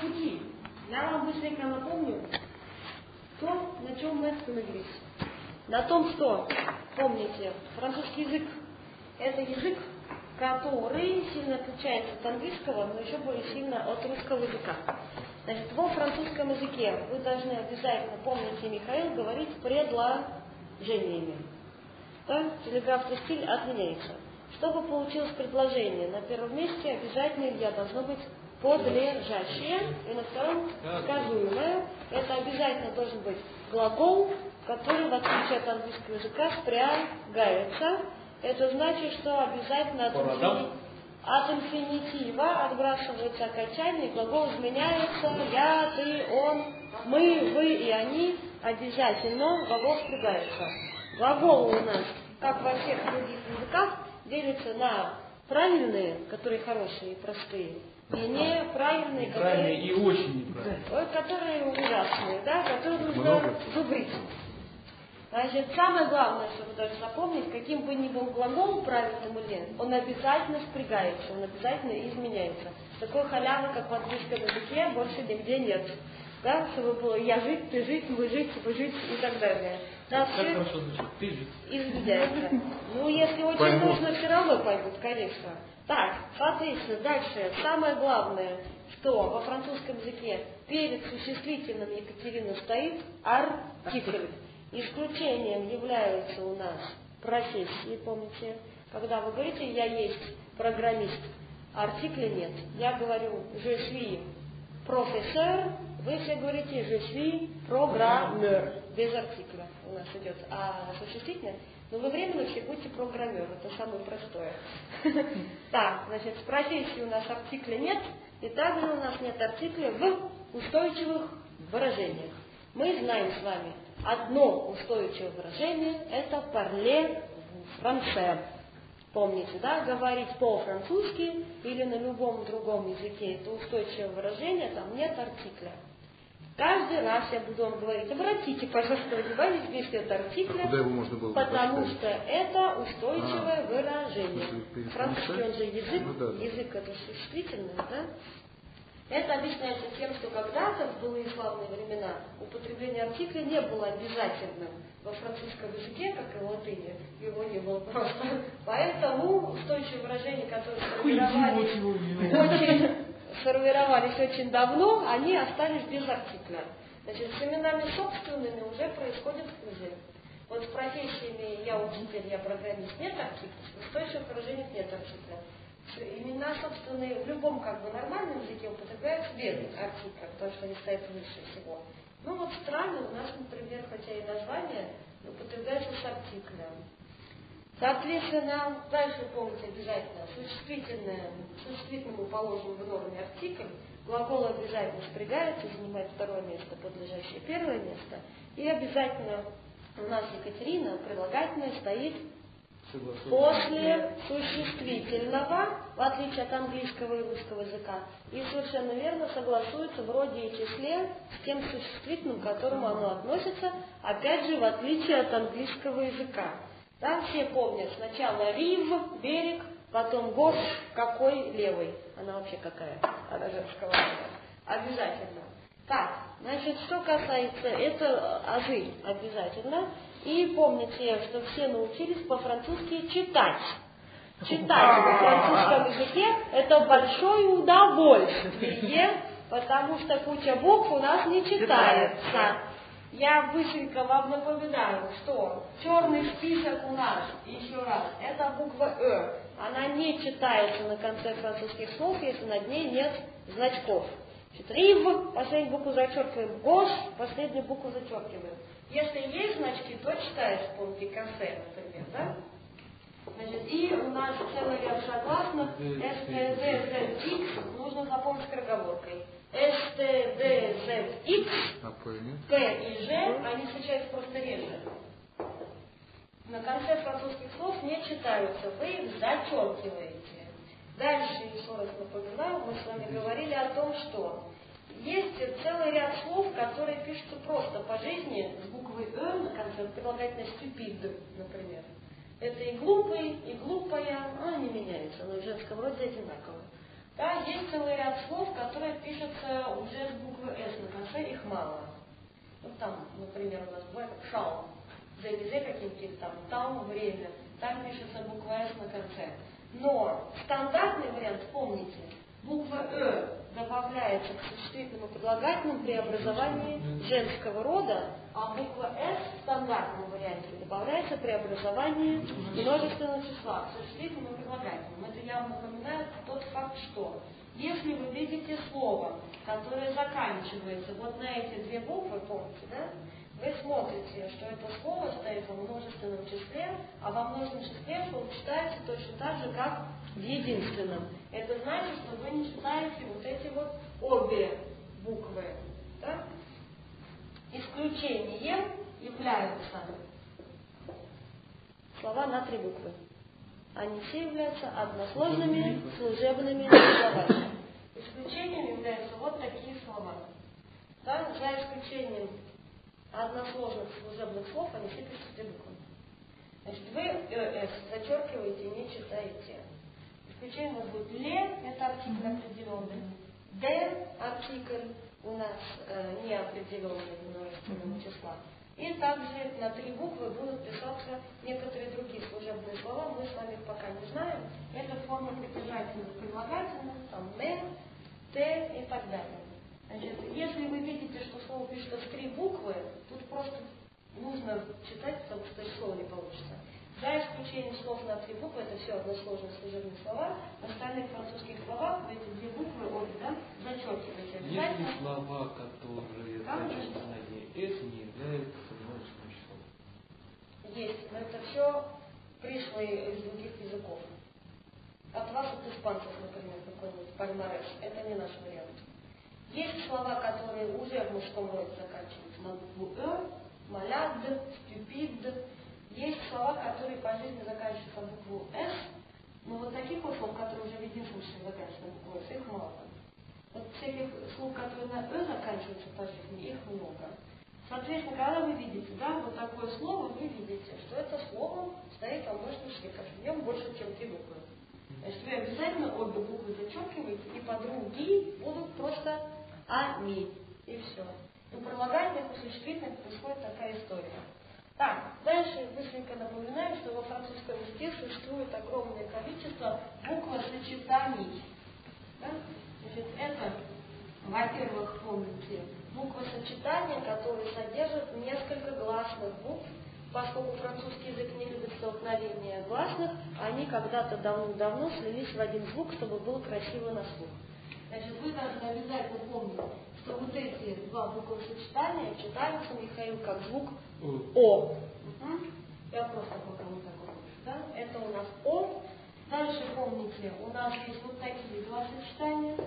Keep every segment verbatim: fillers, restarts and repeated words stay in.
пути. Я вам быстренько напомню то, на чем мы остановились. На том, что, помните, французский язык – это язык, который сильно отличается от английского, но еще более сильно от русского языка. Значит, во французском языке вы должны обязательно, помните, Михаил, говорить предложениями. Да? Телеграфный стиль отменяется. Чтобы получилось предложение, на первом месте обязательно я должно быть подлежащее, и на втором сказуемое. Это обязательно должен быть глагол, который, в отличие от английского языка, спрягается. Это значит, что обязательно от, инфини... от инфинитива отбрасывается окончание, глагол изменяется я, ты, он, мы, вы и они. Обязательно глагол спрягается. Глаголы у нас, как во всех других языках, делятся на правильные, которые хорошие и простые, и неправильные, которые, и очень неправильные, которые ужасные, да, которые нужно зубрить. Значит, самое главное, что вы должны запомнить, каким бы ни был глагол правильным или нет, он обязательно спрягается, он обязательно изменяется. Такой халявы, как в английском языке, больше нигде нет. Да, чтобы было я жить, ты жить, мы жить, вы жить и так далее. Да, как хорошо звучит, ты жить. Изменяется. Ну, если очень Поймут. нужно, все равно поймут, конечно. Так, соответственно, дальше. Самое главное, что во французском языке перед существительным Екатерина стоит артикль. Исключением являются у нас профессии, помните, когда вы говорите «я есть программист», артикля нет. Я говорю «je suis профессор», вы все говорите «je suis программер», без артикля у нас идет, а существительное. Но вы временно все будете программер, это самое простое. Так, значит, с профессии у нас артикля нет, и также у нас нет артикля в устойчивых выражениях. Мы знаем с вами одно устойчивое выражение – это parler français. Помните, да, говорить по-французски или на любом другом языке – это устойчивое выражение, там нет артикля. Каждый раз я буду вам говорить, обратите, пожалуйста, внимание, здесь нет артикля, а куда его можно было потому поставить? что это устойчивое а, выражение. Французский, он же язык, ну, да, да. язык это существительное, да? Это объясняется тем, что когда-то, в былые славные времена, употребление артикля не было обязательным во французском языке, как и в латыни, его не было просто. Поэтому устойчивые выражения, которые сформировались очень... сформировались очень давно, они остались без артикля. Значит, с именами собственными уже происходит хуже. Вот с профессиями «я учитель», «я программист» нет артикля, в устойчивых выражениях нет артикля. Имена собственные в любом как бы нормальном языке употребляются без артикля, потому что они стоят выше всего. Ну вот страны у нас, например, хотя и название, употребляются с артиклем. Соответственно, дальше помните обязательно существительное, существительному положен в норме артикль, глагол обязательно спрягается, занимает второе место, подлежащее первое место, и обязательно у нас Екатерина, прилагательное, стоит после существительного, в отличие от английского и русского языка, и совершенно верно согласуется в роде и числе с тем существительным, к которому оно относится, опять же, в отличие от английского языка. Да, все помнят сначала рив, берег, потом гош, какой левый. Она вообще какая? Она женского рода. Обязательно. Так, значит, что касается, это азы обязательно. И помните, что все научились по-французски читать. Читать на французском языке – это большое удовольствие, потому что куча букв у нас не читается. Я быстренько вам напоминаю, что черный список у нас, еще раз, это буква «э». Она не читается на конце французских слов, если над ней нет значков. Значит, рив, последнюю букву зачеркиваем, гош, последнюю букву зачеркиваем. Если есть значки, то читается, помните, конце, например, да? Значит, и у нас целый ряд согласных эс тэ дэ зет икс нужно запомнить скороговоркой. эс тэ дэ зет икс, П и Ж, они встречаются просто реже. На конце французских слов не читаются, вы их зачеркиваете. Дальше, еще раз напоминаю, мы с вами говорили о том, что есть целый ряд слов, которые пишутся просто по жизни с буквой «э» на конце, прилагательное «stupid», например. Это и глупый, и глупая, но они меняются, но в женском роде одинаково. Да, есть целый ряд слов, которые пишутся уже с буквы «с» на конце, их мало. Вот там, например, у нас бывает «шал», «зэ» какие-то там, «там» время, там пишется буква «с» на конце. Но стандартный вариант, помните, буква «э» добавляется к существительному прилагательному при образовании женского рода, а буква «с» в стандартном варианте добавляется при образовании множественного числа к существительному прилагательному. Это явно напоминает тот факт, что если вы видите слово, которое заканчивается вот на эти две буквы, помните, да? Вы смотрите, что это слово стоит во множественном числе, а во множественном числе слово читается точно так же, как в единственном. Это значит, что вы не читаете вот эти вот обе буквы. Да? Исключением являются слова на три буквы. Они все являются односложными служебными словами. Исключением являются вот такие слова. Да? За исключением односложных служебных слов, они все пишут три буквы. Значит, вы «э», «с» зачеркиваете и не читаете. Исключением у нас будет «ле», это артикль определенный. «Д» артикль у нас э, неопределенный множественного числа. И также на три буквы будут писаться некоторые другие служебные слова. Мы с вами их пока не знаем. Это форма притяжательных прилагательных, там «не», «те» и так далее. Значит, если вы видите, что слово пишется в три буквы, тут просто нужно читать, потому что слово не получится. За исключением слов на три буквы, это все односложные служебные слова, в остальных французских словах вы эти две буквы, обе, да, зачеркиваете обязательно. Есть слова, которые зачеркивание «с» не являются множественным числом? Есть, но это все пришлые из других языков. От вас, от испанцев, например, какой-нибудь пальмарес, это не наш вариант. Есть слова, которые уже в мужском роде заканчиваются на букву «э», «маляд», «стюпид». Есть слова, которые по жизни заканчиваются на букву «с», но вот таких вот слов, которые уже в единственном числе заканчиваются на букву «с», их мало. Вот всяких слов, которые на «э» заканчиваются по жизни, их много. Соответственно, когда вы видите, да, вот такое слово, вы видите, что это слово стоит во множественном числе, в нем больше, чем три буквы. Значит, вы обязательно обе буквы зачеркиваете, и подруги будут просто «они». И все. У прилагательных, у существительных происходит такая история. Так, дальше быстренько напоминаю, что во французском языке существует огромное количество буквосочетаний. Да? Значит, это, во-первых, помните, буквосочетания, которые содержат несколько гласных букв. Поскольку французский язык не любит столкновения гласных, они когда-то давно-давно слились в один звук, чтобы было красиво на слух. Значит, вы должны обязательно помнить, что вот эти два буквосочетания читаются, Михаил, как звук «о». Угу. Я просто покажу такой. Да? Это у нас «о». Дальше помните, у нас есть вот такие два сочетания.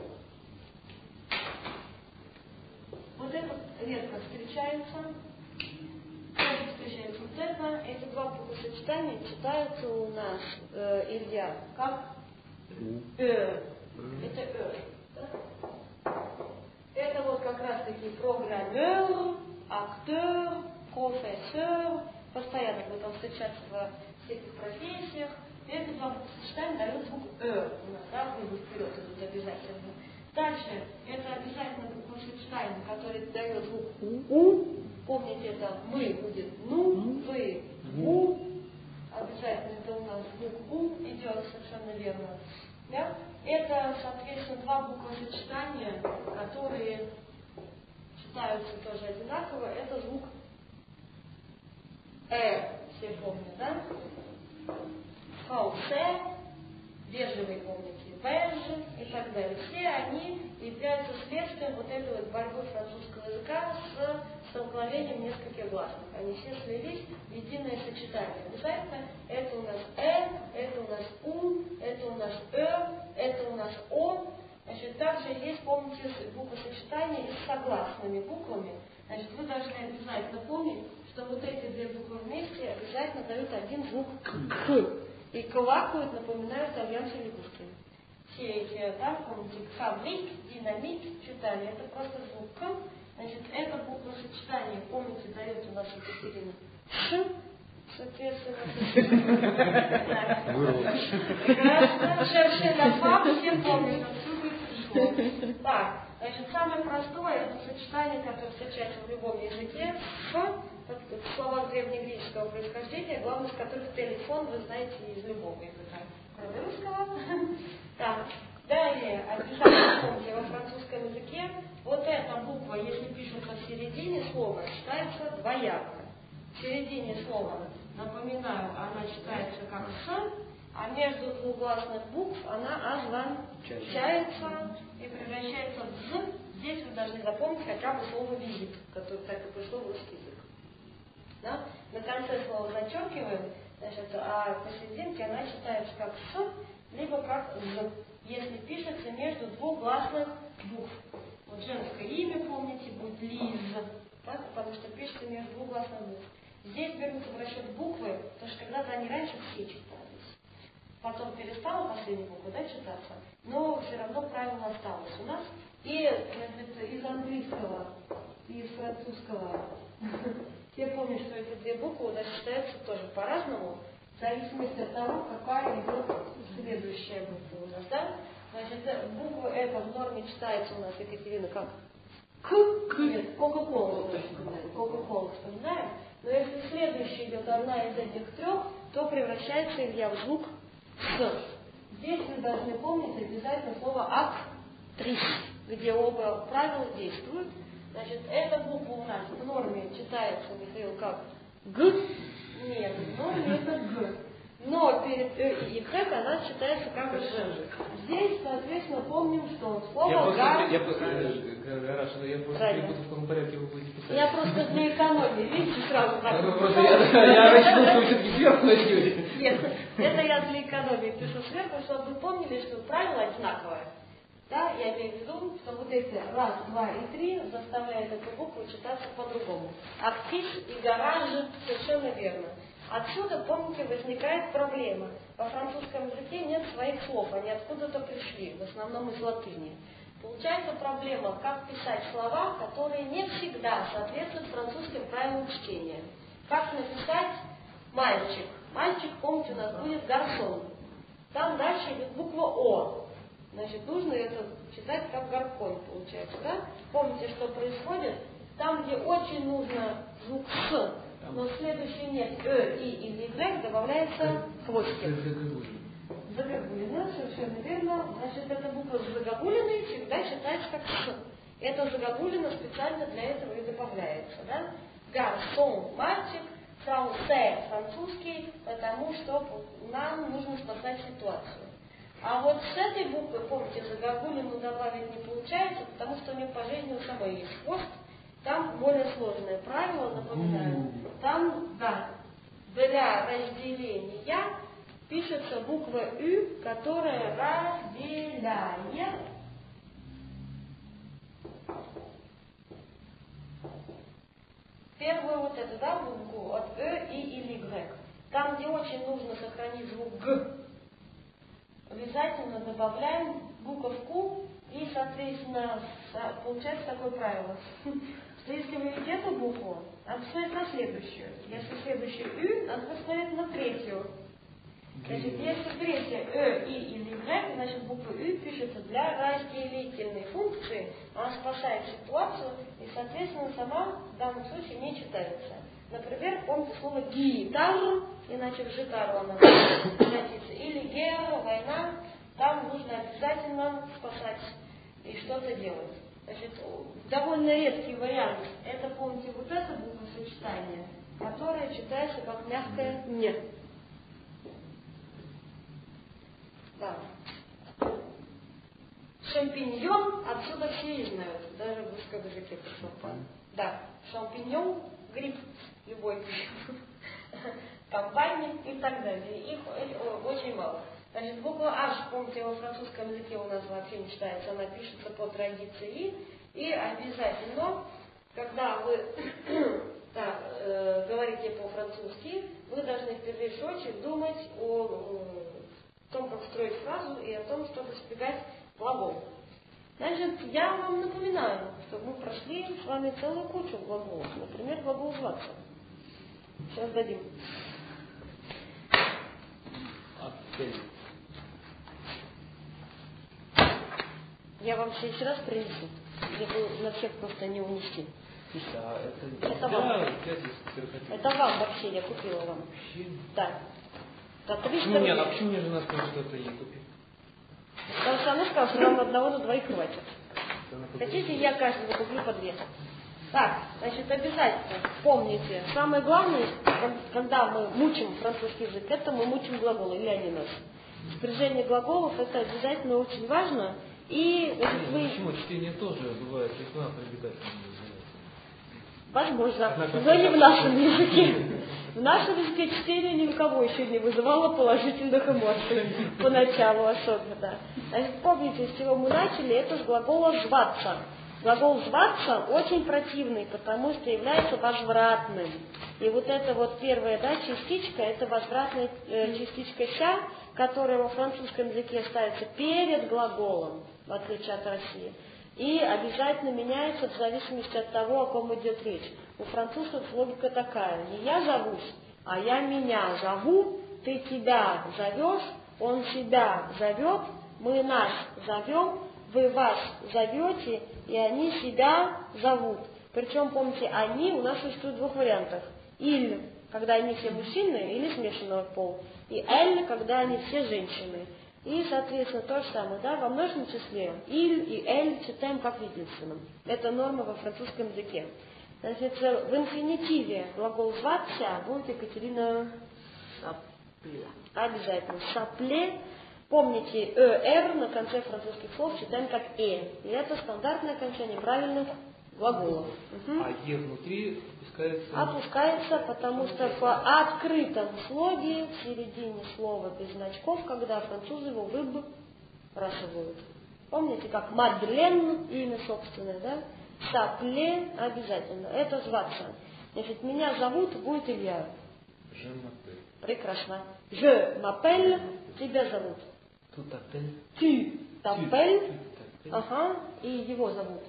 Вот это редко встречается. Тоже встречается вот это. Эти два буквосочетания читаются у нас, э, Илья, как «э». Это «э». Да? Это вот как раз таки программер, актер, профессор. Постоянно будет он встречаться во всех профессиях. И эти два буквосочетания дают звук «э». У нас, да, выбор вперед идут обязательно. Дальше, это обязательно буквосочетание, которое дает звук «у». Помните, это «мы» будет «ну», «вы» «у». Обязательно это у нас звук «у» идет, совершенно верно. Да? Это, соответственно, два буквосочетания, которые читаются тоже одинаково. Это звук «э». Все помнят, да? «Фаусе», вежливый, помните, «беж» и так далее. Все они являются следствием вот этой вот борьбы французского языка с столкновением нескольких гласных. Они все слились в единое сочетание. Обязательно это у нас «э», это у нас «у», это у нас «э», это у нас «о». Значит, также есть, помните, буквосочетание с согласными буквами. Значит, вы должны обязательно помнить, что вот эти две буквы вместе обязательно дают один звук «к». И квакают, напоминают альянсы лягушки. Все эти, да, помните, фабрик, динамит, читали, это просто звук «к». Значит, это буквосочетание, помните, дает у нас Екатерина «ш», соответственно. Прекрасно. Шерши на фаб, все помнят, отсюда смешно. Так, значит, самое простое это сочетание, которое встречается в любом языке, в словах древнегреческого происхождения, главное из которых телефон, вы знаете, из любого языка, кроме русского. Так, далее, обязательно помните, во французском языке вот эта буква, если пишется в середине слова, читается двояко. В середине слова, напоминаю, она читается как «с», а между двугласных букв она означается и превращается в «з». Здесь вы должны запомнить хотя бы слово «визит», которое так и пришло в русский язык. Да? На конце слова зачеркиваем, значит, а посерединке она читается как «с», либо как «з», если пишется между двух гласных букв. Вот женское имя, помните, будет Лиз, так, потому что пишется между двух гласных букв. Здесь берутся в расчет буквы, потому что когда-то они раньше все читались. Потом перестала последняя буква, да, читаться, но все равно правило осталось у нас. И, значит, из английского и из французского все помнят, что эти две буквы у нас читаются тоже по-разному, в зависимости от того, какая идет следующая буква у нас, да? Значит, буква эта в норме читается у нас, Екатерина, как? К. Нет, Кока-кола. Кока-кола, вспоминаем? Но если следующая идет одна из этих трех, то превращается Илья в звук С. Здесь вы должны помнить обязательно слово «актрис», где оба правила действуют. Значит, эта буква у нас в норме читается, Михаил, как Г. Нет, в норме это Г. Но перед Э и Х она читается как Ж. Здесь, соответственно, помним, что слово «га». Я просто я просто перепутал, в каком порядке вы будете писать. Я просто для экономии, видите, сразу так. Я рассчитывал, что вы все-таки сверху начнете. Нет, это я для экономии пишу сверху, чтобы вы помнили, что правило одинаковое. Да, я имею в виду, что вот эти раз, два и три заставляют эту букву читаться по-другому. Актив и гараж совершенно верно. Отсюда, помните, возникает проблема. Во французском языке нет своих слов, они откуда-то пришли, в основном из латыни. Получается проблема, как писать слова, которые не всегда соответствуют французским правилам чтения. Как написать мальчик. Мальчик, помните, у нас будет гарсон. Там дальше идет буква О. Значит, нужно это читать как гаркон, получается, да? Помните, что происходит? Там, где очень нужно звук С, но следующий нет Э, И или Y, добавляется хвостик. Загогулина, совершенно верно. Значит, эта буква с загогулиной всегда читается как С. Эта загогулина специально для этого и добавляется, да? Гарсон, мальчик, франце, французский, потому что нам нужно спасать ситуацию. А вот с этой буквы, помните, загогулину добавить не получается, потому что у нее по жизни у самой есть хвост. Там более сложное правило, напоминаю. Там, да, для разделения пишется буква Ю, которая разделяет первую вот эту, да, букву от Э и или Y. Там, где очень нужно сохранить звук Г, обязательно добавляем буковку, и, соответственно, получается такое правило, что если вы видите эту букву, надо посмотреть на следующую. Если следующую Ю, надо посмотреть на третью. Значит, если третья Э, И или Y, значит буква Ю пишется для разделительной функции, она спасает ситуацию и, соответственно, сама в данном случае не читается. Например, помните слово гитар, иначе в гитару она превратится. Или гера, война, там нужно обязательно спасать и что-то делать. Значит, довольно редкий вариант. Это, помните, вот это буквосочетание, которое читается как мягкое «не». Да. Шампиньон, отсюда все и знают, даже в русском языке пришло. Да, шампиньон, гриб, любой гриб, компания и так далее. Их очень мало. Значит, буква H, помните, во французском языке у нас вообще не читается, она пишется по традиции. И обязательно, когда вы да, э, говорите по-французски, вы должны в первую очередь думать о о том, как строить фразу и о том, чтобы избегать глагол. Значит, я вам напоминаю, что мы прошли с вами целую кучу глаголов. Например, глагол «зваться». Сейчас дадим. Я вам в следующий раз принесу. Чтобы на всех просто не унести. Да, это, это да, вам. Это вам вообще, я купила вам. Вообще? Да. За триста Ну, нет, рублей. а почему мне жена сказала, что это ей купить? Потому что она сказала, что нам одного на двоих хватит. Хотите, я каждому куплю по две. Так, значит, обязательно помните, самое главное, когда мы мучим французский язык, это мы мучим глаголы, или они нас. Спряжение глаголов это обязательно очень важно. И значит, вы... Почему? Чтение тоже бывает весьма привлекательным. Возможно, но не в нашем языке. В нашем языке чтение ни у кого еще не вызывало положительных эмоций. Поначалу особенно. Значит, помните, с чего мы начали, это с глагола «зваться». Глагол «зваться» очень противный, потому что является возвратным. И вот эта вот первая, да, частичка, это возвратная э, частичка «ся», которая во французском языке ставится перед глаголом, в отличие от России. И обязательно меняется в зависимости от того, о ком идет речь. У французов логика такая: не я зовусь, а я меня зову, ты тебя зовешь, он себя зовет, мы нас зовем, вы вас зовете, и они себя зовут. Причем, помните, они у нас существуют в двух вариантах. Иль, когда они все мужчины, или смешанного пола. И эль, когда они все женщины. И, соответственно, то же самое, да, во множественном числе иль и эль читаем как в единственном. Это норма во французском языке. Значит, в инфинитиве глагол «зваться» будет Екатерина Сапле. Обязательно. Сапле. Помните, «эр» на конце французских слов читаем как «э». И это стандартное окончание правильных глаголов. Угу. А «е» внутри опускается? Опускается, потому что в открытом слоге, в середине слова без значков, когда французы его выбрасывают. Помните, как Мадлен, имя собственное, да? Сапле обязательно. Это зваться. Значит, меня зовут, будет Илья. Je m'appelle. Прекрасно. Je m'appelle, тебя зовут. Tu t'appelles. Tu t'appelles. Ага, и его зовут.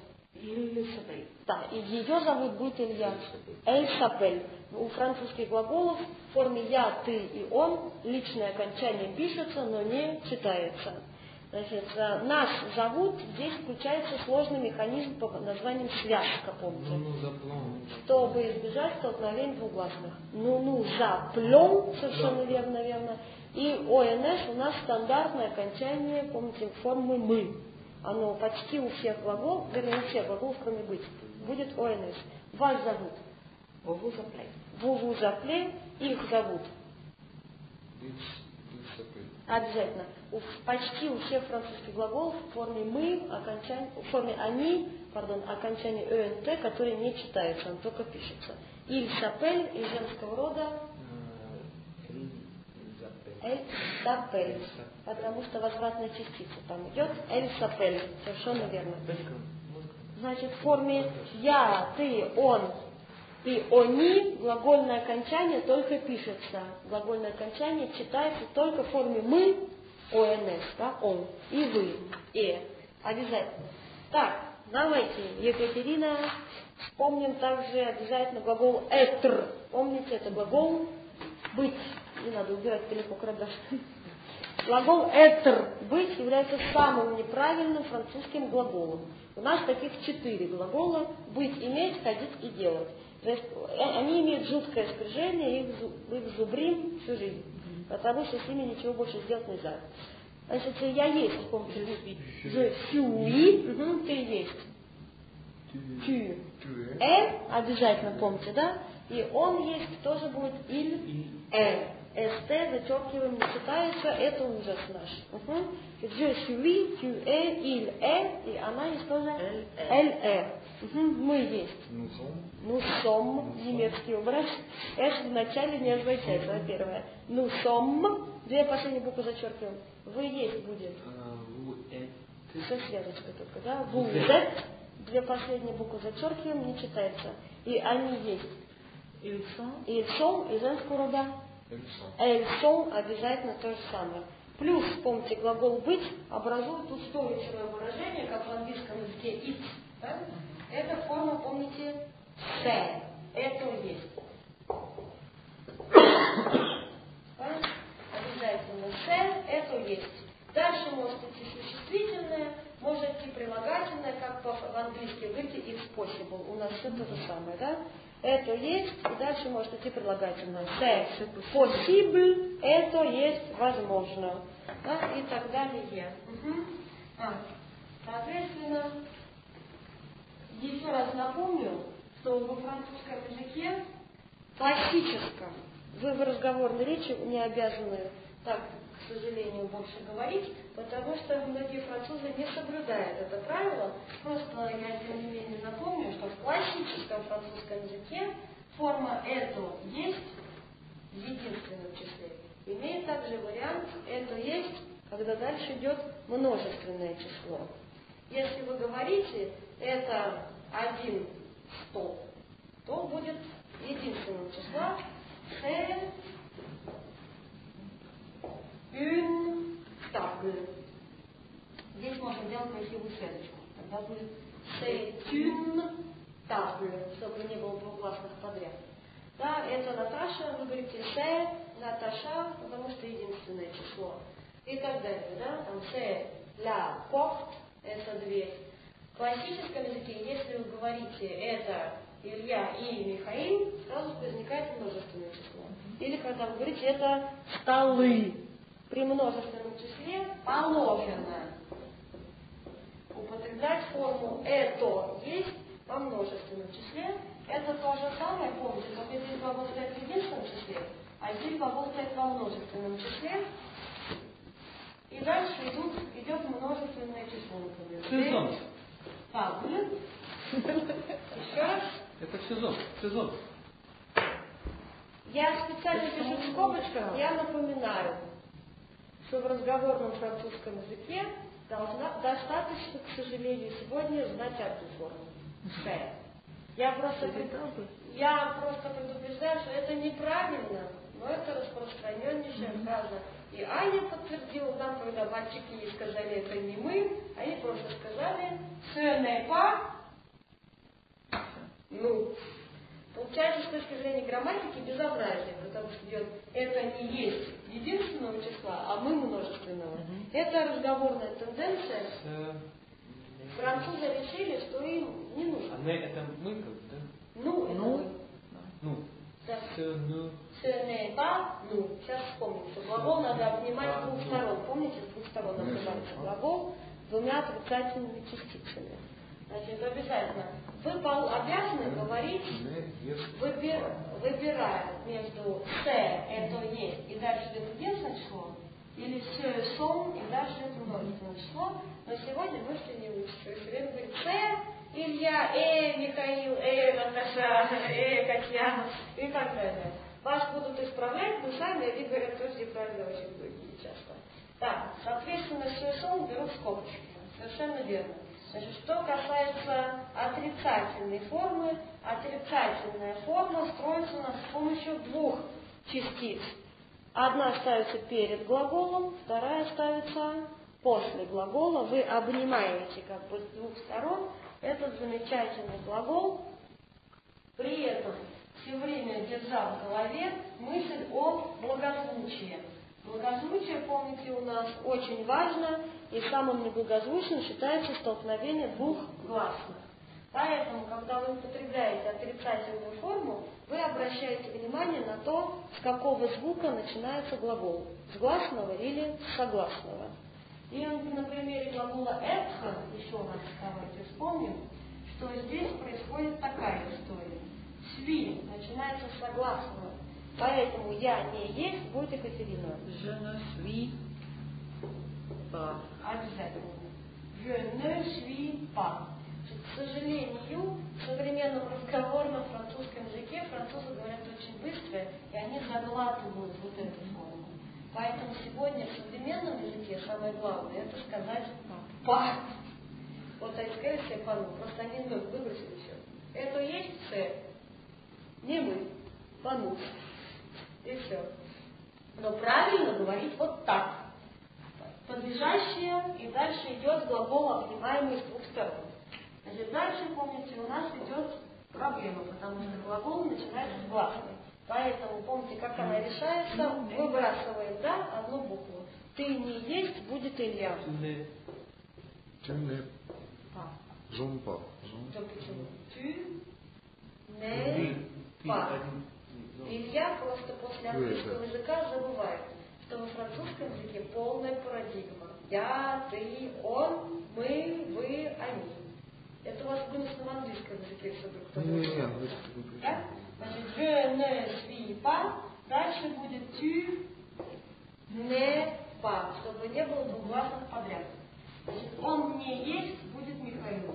Да, и ее зовут будет Илья. Эль Сапель. У французских глаголов в форме я, ты и он личное окончание пишется, но не читается. Значит, нас зовут, здесь включается сложный механизм под названием связка, помните. Ну, ну, заплон. Чтобы избежать столкновений двугласных. Ну, ну, заплон, совершенно да. верно, верно. И ОНС у нас стандартное окончание, помните, формы мы. Оно почти у всех глаголов, вернее, у всех глаголов, кроме быть, будет ОНС. Вас зовут. Ву запле. Ву запле, их зовут. Обязательно. У, почти у всех французских глаголов в форме мы, окончание, в форме они, пардон, окончание ЭНТ, которое не читается, он только пишется. Иль сапель из женского рода. Эль сапель. Потому что возвратная частица там идет. Эль сапель. Совершенно верно. Значит, в форме я, ты, он и они глагольное окончание только пишется. Глагольное окончание читается только в форме мы, ОНС, да, он, и вы, э. Обязательно. Так, давайте, Екатерина, вспомним также обязательно глагол «этр». Помните, это глагол «быть». Не надо убирать далеко карандаш. Глагол «этр» «быть» является самым неправильным французским глаголом. У нас таких четыре глагола: быть, иметь, ходить и делать. То есть они имеют жуткое спряжение, их, их зубрим всю жизнь, потому что с ними ничего больше сделать нельзя. Значит, я есть, помните, je suis, угу, ты есть. Tu. Э, обязательно помните, да? И он есть, тоже будет il, э. СТ зачеркиваем, не читается, это ужас наш. Угу. Je suis, tu es, il est, и она есть тоже elle est. Угу. Мы есть. Nous sommes, немецкий образ. S вначале не означает, это первое. Nous sommes, две последние буквы зачеркиваем. Вы есть будет. Со связочкой только, да? Vous êtes, две последние буквы зачеркиваем, не читается. И они есть. Ils sont, ils sont, из женского рода. Elles sont обязательно то же самое. Плюс, помните, глагол быть образует устойчивое выражение, как в английском языке it. Да? Эта форма, помните, se. Это есть. Да? Обязательно se, это есть. Дальше может идти существительное, может идти прилагательное. как по-английски говорите, it's possible. У нас все то же самое, да? Это есть, и дальше может идти прилагательное. C'est possible, это есть возможно. Да? И так далее. Угу. А, соответственно, еще раз напомню, что во французском языке классическом вы в разговорной речи не обязаны так, к сожалению, больше говорить, потому что многие французы не соблюдают это правило. Просто я, тем не менее, напомню, что в классическом французском языке форма «это есть» в единственном числе имеет также вариант «это есть», когда дальше идет множественное число. Если вы говорите «это один стол», то будет единственного числа «c'est une table». Здесь можно сделать красивую связочку. Тогда будет «c'est une table», чтобы не было двугласных подряд. Да, это Наташа, вы говорите «c'est Наташа», потому что единственное число. И так далее, да, там «c'est la porte», это дверь. В классическом языке, если вы говорите «это Илья и Михаил», сразу возникает множественное число. Или когда вы говорите «это столы», при множественном числе положено употреблять форму «это есть» во множественном числе. Это то же самое, помните, только здесь глагол стоит в единственном числе, а здесь глагол стоит во множественном числе. И дальше идут, идет множественное число, например. Сезон. Так, еще раз. Это сезон. Сезон. Я специально пишу в скобочках, я напоминаю, что в разговорном французском языке должна, достаточно, к сожалению, сегодня знать одну форму. «Шея». Я просто, я просто предупреждаю, что это неправильно, но это распространеннейшая фраза. И Аня подтвердила нам, когда мальчики ей сказали, это не мы, они просто сказали «ce n'est pas». Ну, получается, с точки зрения грамматики, безобразие, потому что идет «это не есть единственного числа, а мы множественного». Mm-hmm. Это разговорная тенденция. С... Французы решили, что им не нужно. А это мы как, да? Ну, это ну, мы. Ну. Да. Ce ne... Ce n'est pas, ну, сейчас вспомним, что глагол надо обнимать с двух сторон. Помните, с двух сторон обнимается глагол двумя отрицательными частицами. Значит, обязательно. Вы обязаны говорить, выбир, выбирая между «c'est» это есть, и дальше идет единственное число, или «ce sont» и дальше идет множественное число. Но сегодня вы что не учите. Вы все время говорите «c'est», Илья, э, Михаил, э, Наташа, э, Катя и так далее. Вас будут исправлять, но сами они говорят тоже неправильно очень многие часто. Так, соответственно, «ce sont» берут скобочки. Совершенно верно. Значит, что касается отрицательной формы, отрицательная форма строится у нас с помощью двух частиц. Одна ставится перед глаголом, вторая ставится после глагола. Вы обнимаете как бы с двух сторон этот замечательный глагол, при этом все время держа в голове мысль о благозвучии. Благозвучие, помните, у нас очень важно, и самым неблагозвучным считается столкновение двух гласных. Поэтому, когда вы употребляете отрицательную форму, вы обращаете внимание на то, с какого звука начинается глагол, с гласного или с согласного. И на примере глагола «être», еще раз давайте вспомним, что здесь происходит такая история. «Suis» начинается с согласного. Поэтому «я не есть» будет Екатерина. Je ne suis pas. Обязательно. Je ne suis pas. К сожалению, в современном разговорном французском языке французы говорят очень быстро, и они заглатывают вот эту форму. Поэтому сегодня в современном языке самое главное это сказать «па». Вот они сказали себе «па», просто они вновь выбросили все. Это есть «ц». Не мы. «Пану». И все. Но правильно говорить вот так. Подлежащее, и дальше идет глагол, обнимаемый с двух сторон. Значит, дальше, помните, у нас идет проблема, потому что глагол начинается с гласной. Поэтому, помните, как она решается, выбрасываем, да, одну букву. Ты не есть, будет Илья. Не. А. J'en pas. То почему? Tu n'es pas. Илья просто после английского языка забывает, что во французском языке полная парадигма. Я, ты, он, мы, вы, они. Это у вас в выносном английском языке все вдруг кто-то. Не, не, английский не. Да? Значит, je ne suis pas, дальше будет tu n'es pas, чтобы не было двугласных подряд. Значит, он не есть, будет Михаил.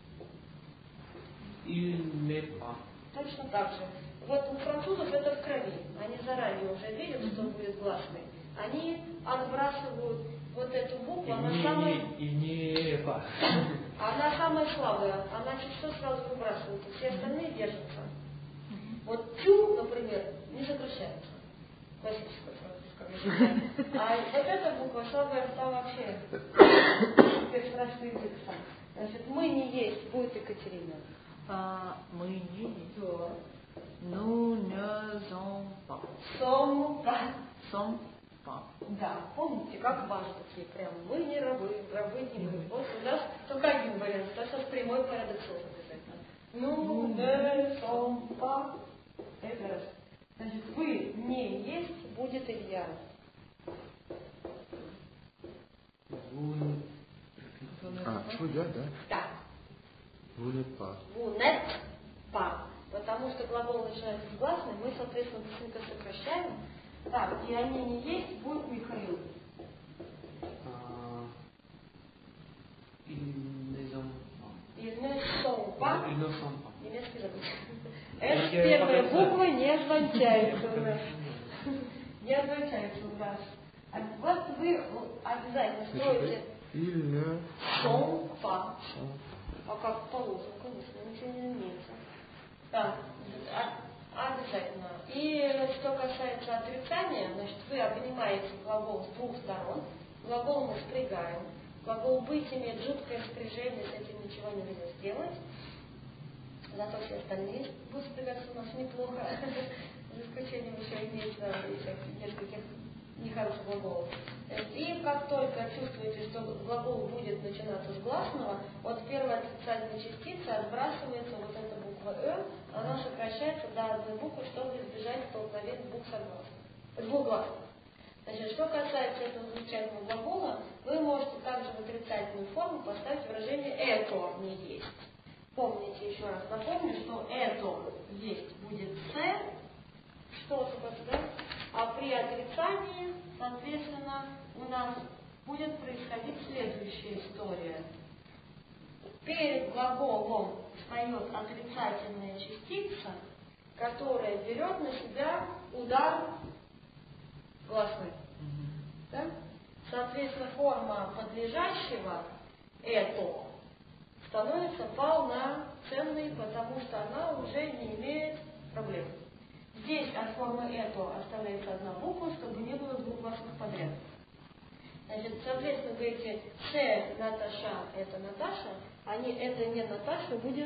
Il n'est pas. Точно так же. Вот у французов это в крови. Они заранее уже видят, что будет гласный. Они отбрасывают вот эту букву, она самая... Il n'est pas. Она самая слабая, она чуть что сразу выбрасывается, все остальные держатся. Вот тю, например, не сокращается. Классическая французская языка. А вот эта буква слабая, там вообще прекрасный язык сам. Значит, мы не есть, будет Екатерина. А, мы не Да. Nous ne sommes pas. Сом, да. Sommes pas. Да, помните, как важно такие прям. Мы не рабы, рабы не мы. Вот у нас только один вариант, это сейчас прямой порядок слов обязательно. Ну, не сом, па. Это раз. Значит, вы не есть, будет Илья. Vous А, что я, да? Да. Vous n'êtes pas. Vous n'êtes pas. Потому что глагол начинается с гласной, мы, соответственно, быстренько сокращаем. Так, и они не есть, будет Михаил. euh, Ils ne sont pas. Ils ne sont pas. Ils ne sont pas. Немецкий забыл. С первая буква не означается у нас. Не означается у нас. А вот вы обязательно строите Il ne sont pas. А как положено, конечно, ничего не имеется. Так, а, обязательно. И что касается отрицания, значит, вы обнимаете глагол с двух сторон. Глагол мы спрягаем. Глагол быть имеет жуткое спряжение, с этим ничего нельзя сделать. Зато все остальные будут спрягаться у нас неплохо. За исключением еще имеется нескольких нехороших глаголов. И как только чувствуете, что глагол будет начинаться с гласного, от первой отрицательной частицы отбрасывается вот эта буква «э», она сокращается до одной буквы, чтобы избежать столкновения двух согласных, двух гласных. Значит, что касается этого замечательного глагола, вы можете также в отрицательную форму поставить выражение «это не есть». Помните, еще раз напомню, что «это есть» будет «с», что да? А при отрицании, соответственно, у нас будет происходить следующая история. Перед глаголом встает отрицательная частица, которая берет на себя удар гласной. Да? Соответственно, форма подлежащего «это» становится полноценной, потому что она уже не имеет проблем. Здесь от формы «это» оставляется одна буква, чтобы не было двух гласных подряд. Значит, соответственно, говорите «се Наташа» — это Наташа, а не «это не Наташа» будет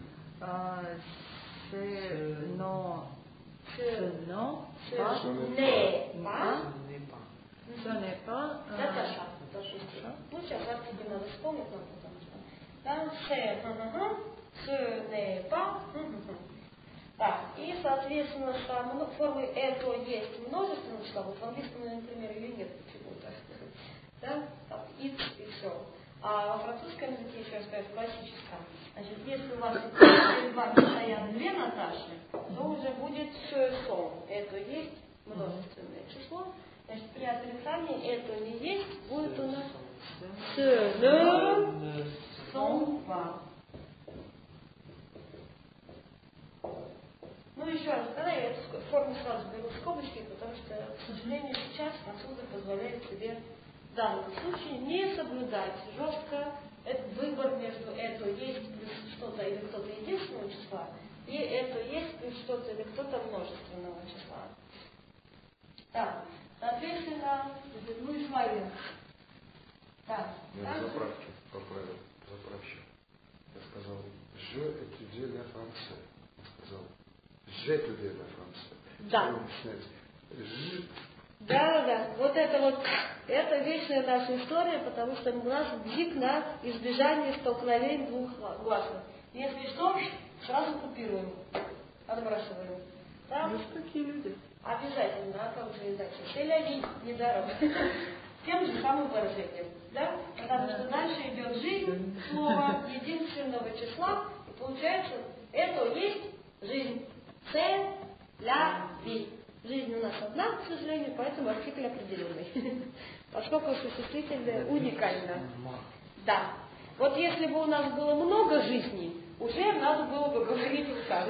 «се но ce non «ce pas n'est pas ce n'est pas Наташа». Ну, сейчас раз тебе надо вспомнить, нам потому что. Да, «се ce n'est pas». Так, и, соответственно, с формой «это» есть множественное число. Вот в английском, например, ее нет почему-то. Да? Там «it» и все. А во французском языке, еще раз скажу, классическом. Значит, если у вас перед вами стоят две Наташи, то уже будет «ce». Это есть множественное число. Значит, при отрицании «это не есть» будет у нас «ce ne sont pas». Ну, еще раз, когда я эту форму сразу беру в скобочки, потому что, к сожалению, сейчас французы позволяют себе в данном случае не соблюдать жестко этот выбор между «это есть» плюс что-то или кто-то единственного числа и «это есть» плюс что-то или кто-то множественного числа. Так, соответственно, мы с вами... Так, Нет, заправки, поправил, заправщик. Я сказал, je étudie le français. Я сказал, j'étudie le français. Да. Ж, Да, да, да. Вот это вот, это вечная наша история, потому что у нас бзик на избежание столкновений двух гласных. Если что, сразу купируем, отбрасываем. Да? Есть такие люди. Обязательно, а как же иначе? Селяви, недаром. Тем же самым выражением. Да? Потому что дальше идет жизнь, слово единственного числа, и получается, это есть жизнь. Селяви. Жизнь у нас одна, к сожалению, поэтому артикль определенный. Поскольку существительное уникально. Да. Вот если бы у нас было много жизней, уже надо было бы говорить вот так.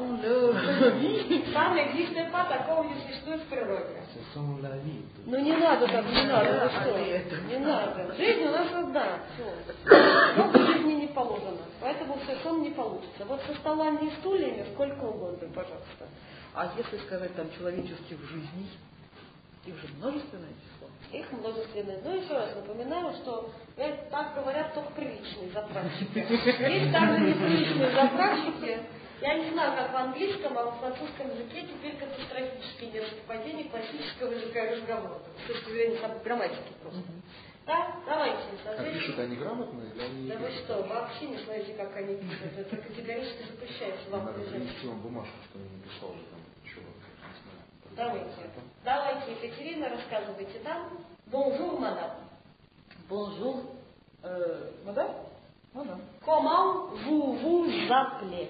Сам экзистент такого не существует в природе. Ну не надо так, не надо, вы что? Не надо. Жизнь у нас одна. Все. Много жизни не положено. Поэтому совершенно не получится. Вот со столами и стульями сколько угодно, пожалуйста. А если сказать там человеческих жизней, их же множественное число. Их множественное. Ну, еще раз напоминаю, что э, так говорят только приличные заправщики. Есть также неприличные заправщики. Я не знаю, как в английском, а во французском языке теперь катастрофические несовпадения классического языка и разговора. С точки зрения там, грамматики просто. Да? Давайте. А пишут они грамотно или они... Да вы что, вообще не знаете, как они пишут. Это категорически запрещается вам. Надо принести вам бумажку, что я написал же там. Чего? Давайте. Давайте, Екатерина, рассказывайте нам. Bonjour, madame. Bonjour, euh, madame? Madame. Comment vous vous appelez?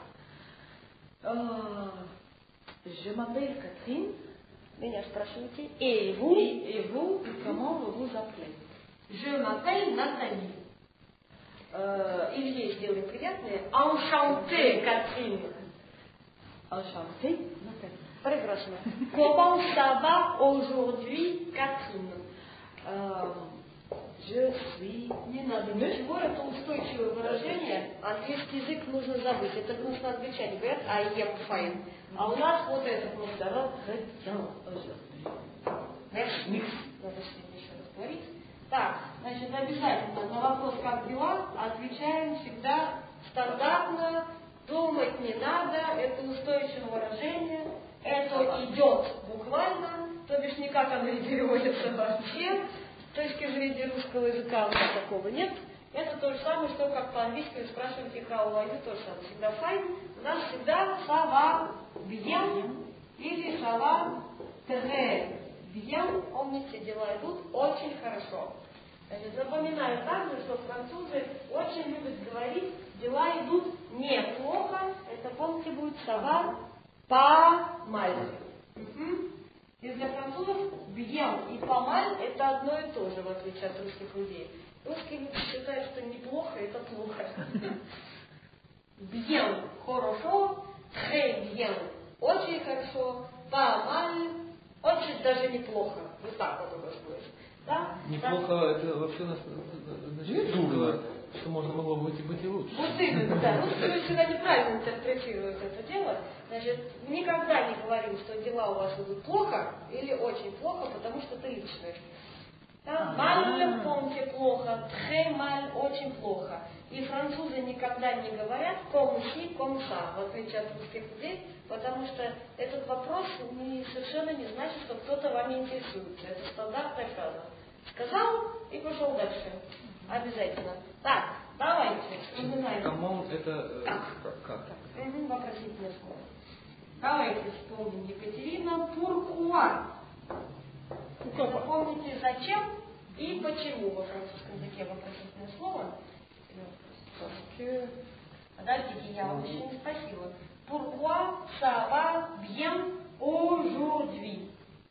Euh, je m'appelle Catherine. Меня спрашиваете. Et vous? Et, et vous, comment vous vous appelez? Je m'appelle Nathalie. Euh, Илье сделаем приятное. Enchantée, Catherine. Enchantée, Nathalie. Прекрасно. Comment ça va aujourd'hui, Catherine? Euh, je suis... Не надо ничего, это устойчивое выражение. Английский язык нужно забыть. Это гнусно англичане говорят I am fine. А у нас вот это просто. Ça va très bien aujourd'hui. Merci. Надо сегодня еще раз говорить. Так, значит, обязательно на вопрос «как дела?» отвечаем всегда стандартно. Думать не надо, это устойчивое выражение. Это идет буквально, то бишь никак оно не переводится вообще. С точки зрения русского языка у нас такого нет. Это то же самое, что как по-английски вы спрашиваете how are you, то же самое. Всегда fine. У нас всегда ça va bien или ça va très bien. Помните, дела идут очень хорошо. Значит, напоминаю также, что французы очень любят говорить, дела идут неплохо. Это, помните, будет ça va pas mal. Угу. И для французов bien и pas mal это одно и то же, в отличие от русских людей. Русские люди считают, что неплохо это плохо. Bien хорошо, très bien очень хорошо, pas mal очень даже неплохо. Вот так вот у нас будет. Да? Неплохо, да. Это вообще нас значит дурно, что можно могло быть и быть и лучше. Вот именно, да. Русские всегда неправильно интерпретируют это дело. Значит, никогда не говорим, что дела у вас идут плохо или очень плохо, потому что это личное. Да? Mal, помните, плохо, très mal, очень плохо. И французы никогда не говорят comme si, comme ça, в отличие от русских людей, потому что этот вопрос не, совершенно не значит, что кто-то вами интересуется. Это стандартная фраза. Сказал и пошел дальше. Обязательно. Так, давайте. Камон это как? Как? Угу, вопросительное слово. Давайте вспомним, Екатерина, pourquoi. Запомните, зачем и почему во французском языке вопросительное слово. Подождите, я вам еще не спросила. Pourquoi ça va bien aujourd'hui?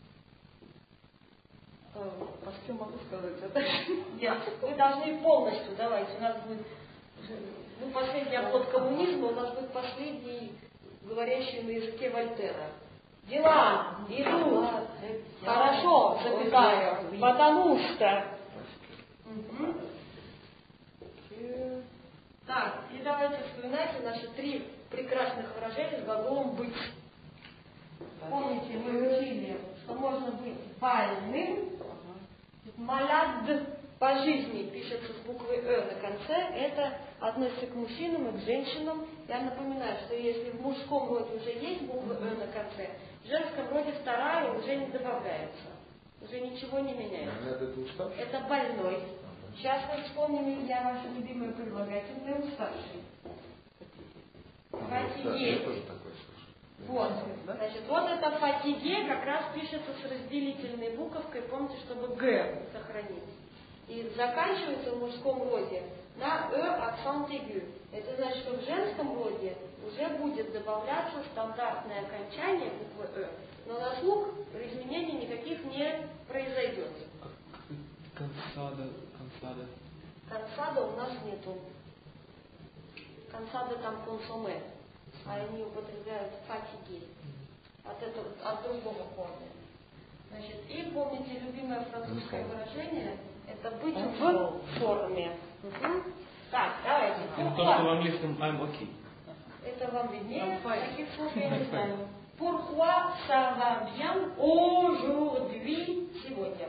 А что могу сказать? Это... Нет, вы должны полностью, давайте, у нас будет, ну, последний оплот коммунизма, у нас будет последний, говорящий на языке Вольтера. Дела идут хорошо, запятая, потому что... Угу. Так, и давайте вспоминайте наши три прекрасных выражения с глаголом «быть». Помните, мы учили, что можно быть больным, малад по жизни пишется с буквой «э» на конце, это относится к мужчинам и к женщинам. Я напоминаю, что если в мужском роде уже есть буква «э» на конце, в женском роде вторая уже не добавляется. Уже ничего не меняется. Малят это уставший? Это больной. Сейчас мы вспомним, я ваше любимое прилагательное уставший. Фатиге. Я тоже такое слышу. Вот. Значит, вот это фатиге как раз пишется с разделительной буковкой, помните, чтобы г сохранить. И заканчивается в мужском роде на э акцент aigu. Это значит, что в женском роде уже будет добавляться стандартное окончание буквы э. Но на слух изменений никаких не произойдет. Консада, консада. Консада у нас нету. Консада там консоме. А они употребляют фатиги. От этого, от другого корня. Значит, и помните, любимое французское выражение это быть в форме. Угу. Так, давайте. Это то, что в английском I'm okay. Это вам виднее. Таких слов я не знаю. Pourquoi ça va bien aujourd'hui, сегодня?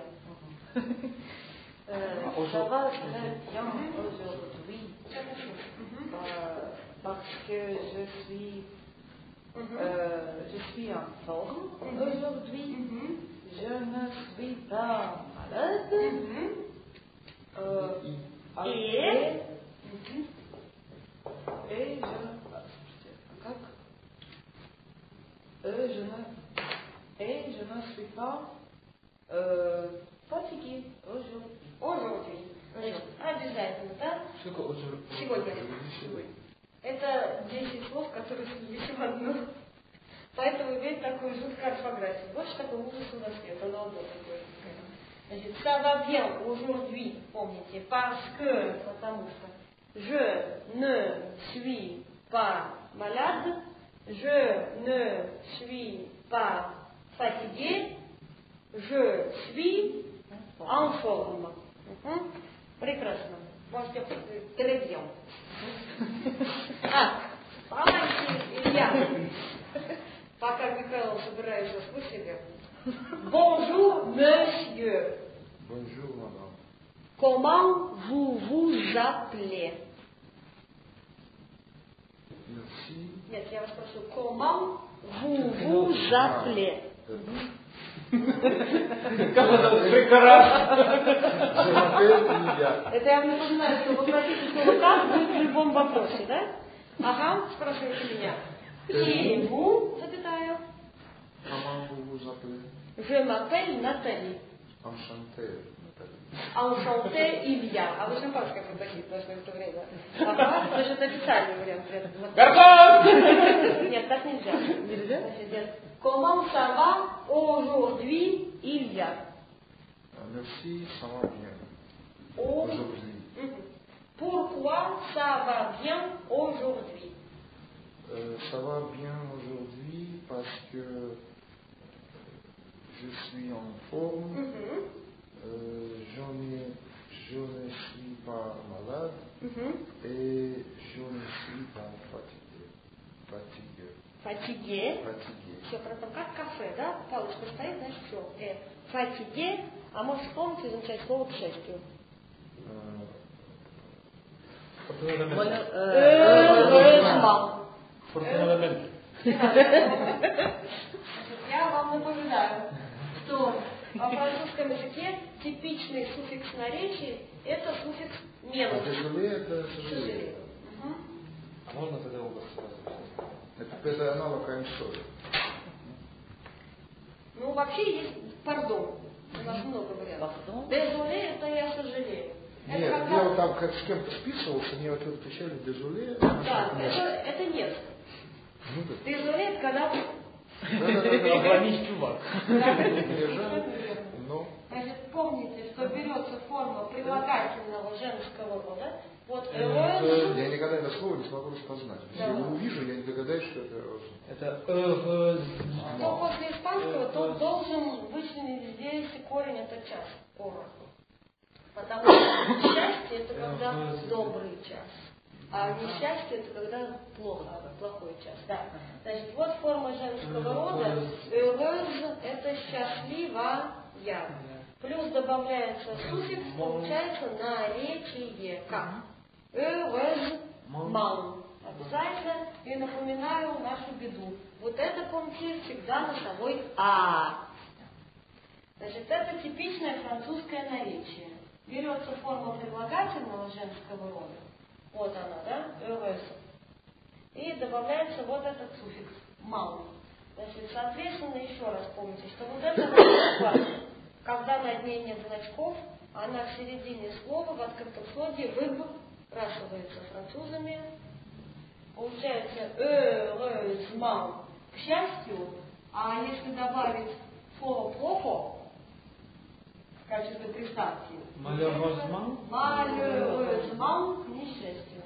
Ça va très bien aujourd'hui. Parce que je suis, euh, je suis en forme aujourd'hui. Je ne suis pas malade. Euh, et, et je, как? Euh, je ne, et je ne suis pas euh, fatiguée aujourd'hui. Aujourd'hui. Значит, обязательно, да? Сегодня. Это десять слов, которые слились в одно. Поэтому имеет такую жуткую орфографию. Вот что такое ужас у нас нет. Оно одно такое. Значит, ça va bien aujourd'hui, помните, parce que, потому что je ne suis pas malade, je ne suis pas fatigué, je suis en forme. Угу. Прекрасно. Можете très bien. Так, давайте я, пока Михаил собирается с мыслями. Bonjour, monsieur. Bonjour, madame. Comment vous vous appelez? Merci. Нет, я вас прошу. Comment vous vous appelez? Как это прекрасно! Это я вам напоминаю, что вы просите слово «как» будет в любом вопросе, да? Ага, спрашивайте меня. И vous, запятая. Comment vous vous appelez? Je m'appelle Натали. Enchanté. Enchanté Илья. А вы шампанское продадите в это время. Ага, даже это официальный вариант. Горбан! Нет, так нельзя. Нельзя? Значит, comment ça va aujourd'hui, Илья? Merci, ça va bien. Au- Aujourd'hui. Мгм. Pourquoi ça va bien aujourd'hui? Euh, ça va bien aujourd'hui parce que je suis en forme. Мгм. Euh, j'en ai, je ne suis pas malade Мгм. et je ne suis pas fatigué. Fatigué. Фатиге. Fatigué. Все, просто как кафе, да? Палочка стоит, значит, все. Э, фатиге, а может вспомните означает слово к счастью. Euh, Voilà, Heureusement. Фортуналемент. Я вам напоминаю, что во французском языке типичный суффикс наречий – это суффикс а «менус». désolé, это К сожаление. сожалению. Мгм. А можно тогда оба сразу? Это, это аналог I'm sorry. Ну, вообще есть «пардон». У нас много вариантов. Pardon. «Désolé» – это «я сожалею». Это Нет, как я раз- вот там как с кем-то списывался, мне вот отвечали désolé. Да, это, это нет. Ну да. «Désolé» – это когда вы... Да-да-да. Обломись, чувак. Но Значит, помните, что берется форма прилагательного женского рода. Вот э, «heureuse» я никогда это слово не смогу распознать. Если Да. я его увижу, я не догадаюсь, что это роза. Это э, кто после испанского, тот должен вычленить здесь корень, это час. Ора. Потому что счастье это когда добрый час. А несчастье это когда плохо, плохой час. Да. Значит, вот форма женского рода. Heureuse это счастливая. Плюс добавляется суффикс, получается наречие. Как? Heureusement. Обязательно. И напоминаю нашу беду. Вот это, помните, всегда носовой А. Значит, это типичное французское наречие. Берется форма прилагательного женского рода. Вот она, да? Heureuse. И добавляется вот этот суффикс «мал». Значит, соответственно, еще раз помните, что вот эта буква, когда над ней нет значков, она в середине слова в открытом слоге выбрасывается французами. Получается heureusement, к счастью, а если добавить слово плохо в качестве приставки, Malheureusement. malheureusement, к несчастью.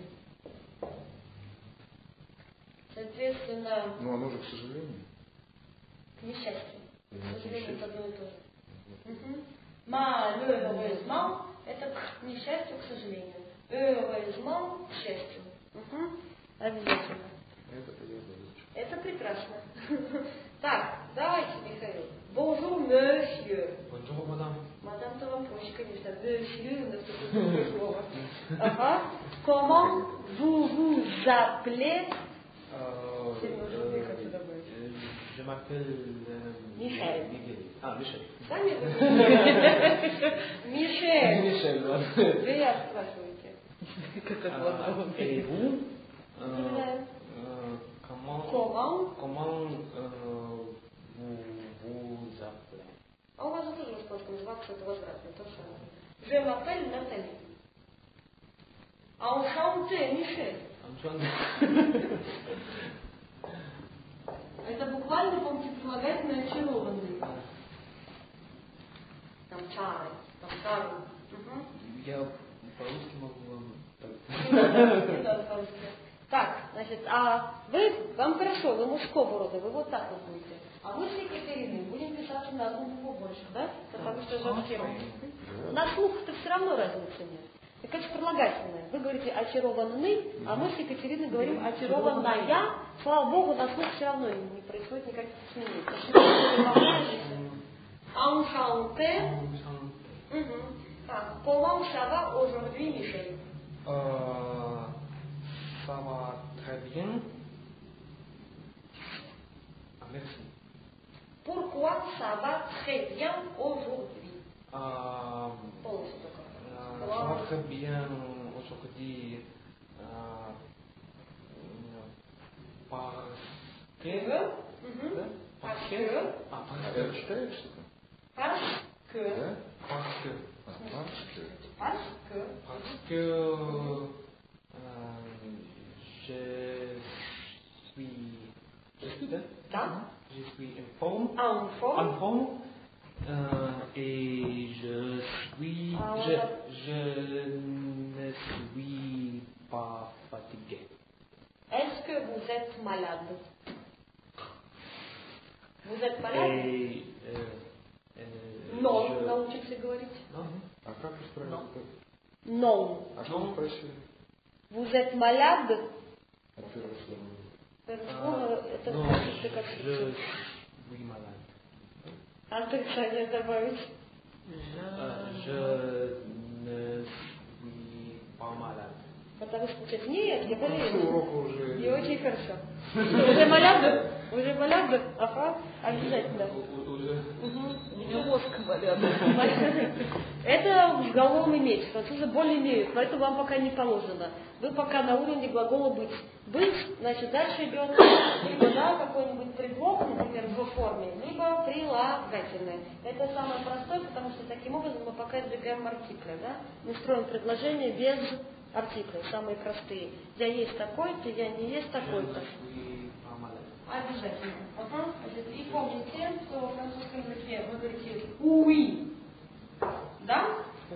Соответственно, Ну, оно же, к сожалению. к несчастью. К Ну, сожалению, несчастью. это одно и то же. Угу. Malheureusement – это к несчастью, к сожалению. Heureusement – к счастью. Угу. Обязательно. Это я выучу. Это прекрасно. Так, давайте, Михаил. Bonjour, monsieur. Bonjour, madame. Мадам-то вам проще, конечно. Monsieur, у нас тут другое слово. Ага. Comment vous vous appelez? Euh, Сильно уже euh, не хочу добавить. euh, je m'appelle euh, Michel. Miguel. Ah, Michel. Сами вы? Мишель. Michel, да. Вы я спрашиваете. Ah, et vous euh, Поздравляю. euh, Comment Comment? Comment euh, vous vous appelez? А у вас же тоже в испанском зваться это возвратно, то же самое. Je m'appelle Натали. Enchanté, Мишель. Antoine. Это буквально, помните, прилагательное очарованный. Там чары, там чары. Угу. Я по-русски могу вам Не надо по-русски. Так, значит, а вы, вам хорошо, вы мужского рода, вы вот так вот будете. А мы с Екатериной будем писаться на одну букву больше, да? Потому что женский род. На слух-то все равно разницы нет. Так это прилагательное. Вы говорите очарованный, а мы с Екатериной говорим очарованная. Слава Богу, на слух все равно не происходит никаких изменений. Enchanté. Так, comment ça va aujourd'hui, Michel? Euh, ça va très bien. Ah, merci. Pourquoi ça va très bien aujourd'hui? Euh, Полностью только. euh, ça va très bien aujourd'hui euh, parce que... Мгм. Да? Parce Parce que. que... А, parce Это que... читаешь что-то? Parce que. Да? Parce que... А, parce que. Parce que. Parce que... euh, je suis... Je suis, да? Да. Je suis en forme. En forme. En forme. Euh, et je suis... Ah, je, voilà. je ne suis pas fatigué. Est-ce que vous êtes malade? Vous êtes malade? Et... euh, euh, Non, je- научимся говорить. Non. А как исправить Non. это? Non. А что вы спросили? Vous êtes malade? От первого слова. Первое А, слово это non, значит, как je suis malade. отрицание добавить. Euh, je ne suis pas malade. Потому что сказать, нет, я После болею. урока уже... И очень хорошо. Уже малябда? Уже малябда? Ага, обязательно. У- Уже... У меня мозг болят. Это в головном имеете. Французы более имеют, поэтому вам пока не положено. Вы пока на уровне глагола быть. Быть, значит, дальше идет либо да, какой-нибудь предлог, например, в форме, либо прилагательное. Это самое простое, потому что таким образом мы пока избегаем артикля. Да? Мы строим предложение без артиклей, самые простые. Я есть такой-то, я не есть Je такой-то. ne suis pas malade. Обязательно. Ага. Значит, и помните, что в французском языке вы говорите «oui». Да?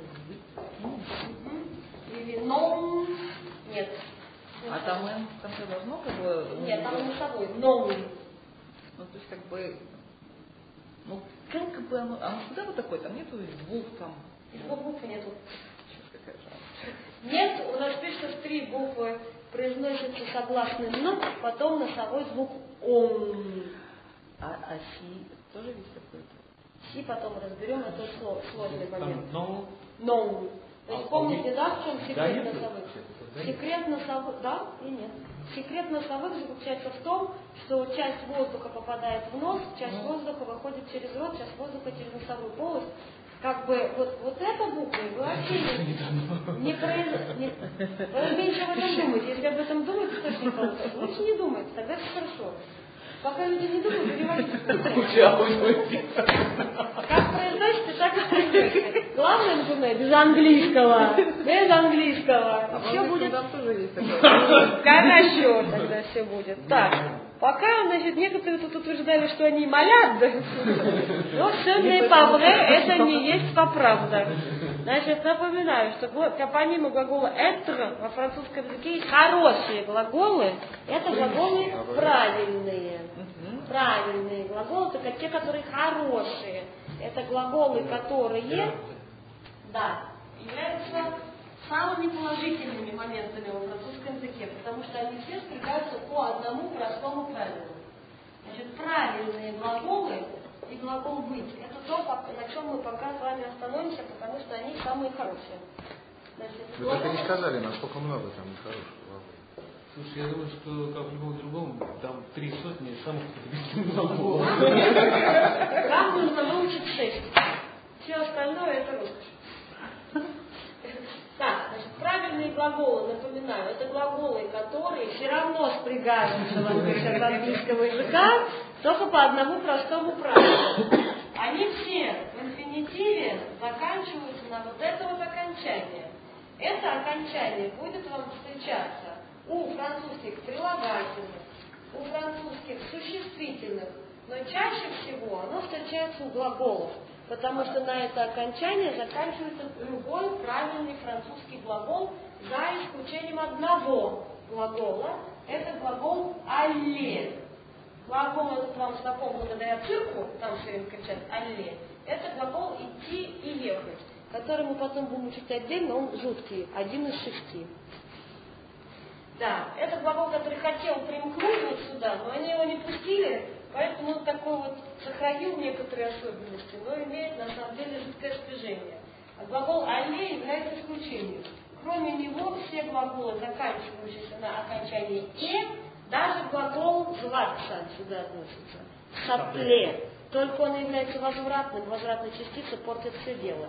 Мгм. Или «non». Нет. А там М в конце должно как бы... Нет, там носовой. «non». Ну, то есть как бы... Ну, как бы оно... Оно всегда вот такое, там нету двух там... И двух букв нету. Сейчас какая жалость. Нет, у нас пишется три буквы, произносится согласный «н», потом носовой звук «он». А, а Си тоже есть какой-то? Си потом разберем, это сло- сложный момент. Там non, «Non». То есть А, помните, да, в чем да, секрет нет, носовых? да, Секрет носовых, да и нет. Секрет носовых заключается в том, что часть воздуха попадает в нос, часть воздуха выходит через рот, часть воздуха через носовую полость. Как бы вот, вот эта буква вы вообще не, не произ... не... Вы меньше об этом думаете. Если об этом думаете, точно не получится. Лучше не думайте, тогда все хорошо. Пока люди не думают, переводите. Как произносите, так и произносите. Главное, напоминаю, без английского. Без английского. А все будет. Там тоже есть такое. Хорошо, тогда все будет. Так, пока, значит, некоторые тут утверждали, что они молят, да? Но все не павре, это не есть поправда. Значит, напоминаю, что помимо глагола être во французском языке есть хорошие глаголы. Это глаголы правильные. Правильные глаголы, только те, которые хорошие. Это глаголы, которые, да, являются самыми положительными моментами во французском языке, потому что они все спрягаются по одному простому правилу. Значит, правильные глаголы и глагол быть — это то, на чем мы пока с вами остановимся, потому что они самые хорошие. Значит, Вы так и не сказали, насколько много там нехороших глаголов. Слушай, я думаю, что как в любом другом, там три сотни самых потребительных глаголов. Там нужно выучить шесть. Все остальное — это роскошь. Так, значит, правильные глаголы, напоминаю, это глаголы, которые все равно спрягаются в отличие от английского языка, только по одному простому правилу. Они все в инфинитиве заканчиваются на вот это вот окончание. Это окончание будет вам встречаться у французских прилагательных, у французских существительных, но чаще всего оно встречается у глаголов, потому что на это окончание заканчивается любой правильный французский глагол, за исключением одного глагола. Это глагол «aller». Глагол этот вам знаком благодаря цирку, там все время кричат «aller». Это глагол «идти» и «ехать», который мы потом будем учить отдельно, он жуткий, один из шести. Да, это глагол, который хотел примкнуть вот сюда, но они его не пустили, поэтому он такой вот сохранил некоторые особенности, но имеет на самом деле жуткое спряжение. А глагол «aller» является исключением. Кроме него все глаголы, заканчивающиеся на окончании «е», даже глагол «зваться» сюда относится. «Сапле». Только он является возвратным, возвратная частица портит все дело.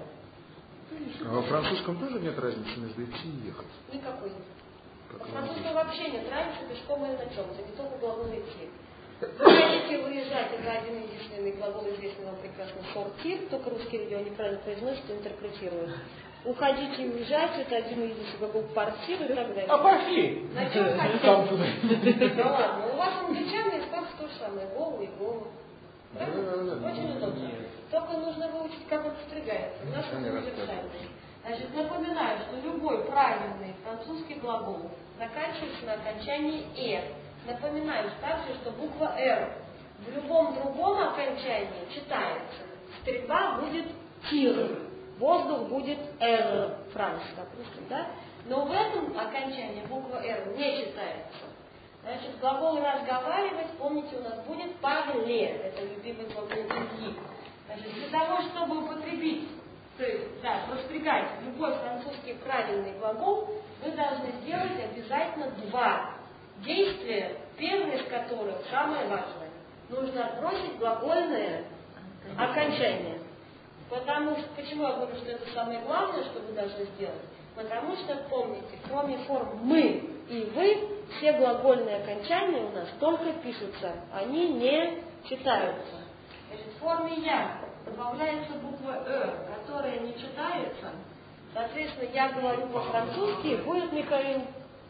А во французском тоже нет разницы между идти и ехать? Никакой. Во французском вообще нет разницы, пешком или на чем. Это не только глагол «идти». Вы хотите выезжать, это один единственный глагол, известный вам прекрасно, «сортир», только русский люди его неправильно произносят и интерпретируют. Уходите и уезжать, это один единственный глагол «партир» и так далее. А пошли! На чем хотите? Ну ладно, у вас англичане используют то же самое, голову и голову. Да? Очень удобно. Только нужно выучить, как он впрягается. В нашем универсальном. Значит, напоминаю, что любой правильный французский глагол заканчивается на окончании «э». Напоминаю также, что буква «р» в любом другом окончании читается. Стрельба будет «тир», воздух будет «р», Франц, допустим, да? Но в этом окончании буква «р» не читается. Значит, глагол «разговаривать», помните, у нас будет «парле», это любимый глагол Ильи. Значит, для того, чтобы употребить, то есть, да, распрягать любой французский правильный глагол, вы должны сделать обязательно два действия, первое из которых самое важное. Нужно отбросить глагольное окончание. Потому что, почему я говорю, что это самое главное, что вы должны сделать? Потому что, помните, кроме форм «мы» и «вы», все глагольные окончания у нас только пишутся, они не читаются. Значит, в форме «я» добавляется буква «э», которая не читается. Соответственно, я говорю по-французски, будет Михаил.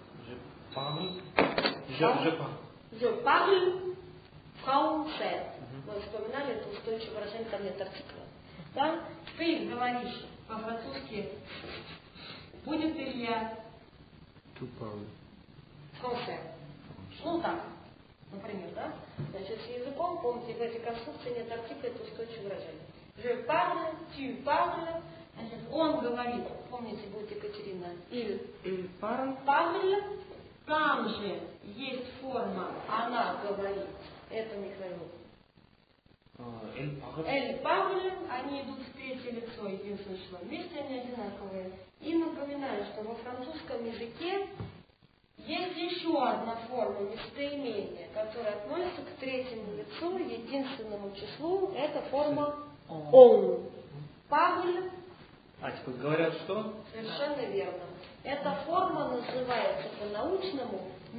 Je parle. Je, je parle. Je parle français. Мы вспоминали это устойчивое выражение, там нет артикля. Да? Ты говоришь по-французски будет Илья. Français. Ну так, например, да? Значит, с языком, помните, в этой конструкции нет артикля, это устойчивое выражение. Je parle, tu parles. Значит, он говорит, помните, будет Екатерина. Il, Il parle. Parle. Там же есть форма «она говорит». Это Михаил. Эль Пагль. Эль Пагль, они идут в третье лицо единственное число. Вместе они одинаковые. И напоминаю, что во французском языке есть еще одна форма местоимения, которая относится к третьему лицу, единственному числу. Это форма он. Пагль. А, типа говорят что? Совершенно верно. Эта форма называется по-научному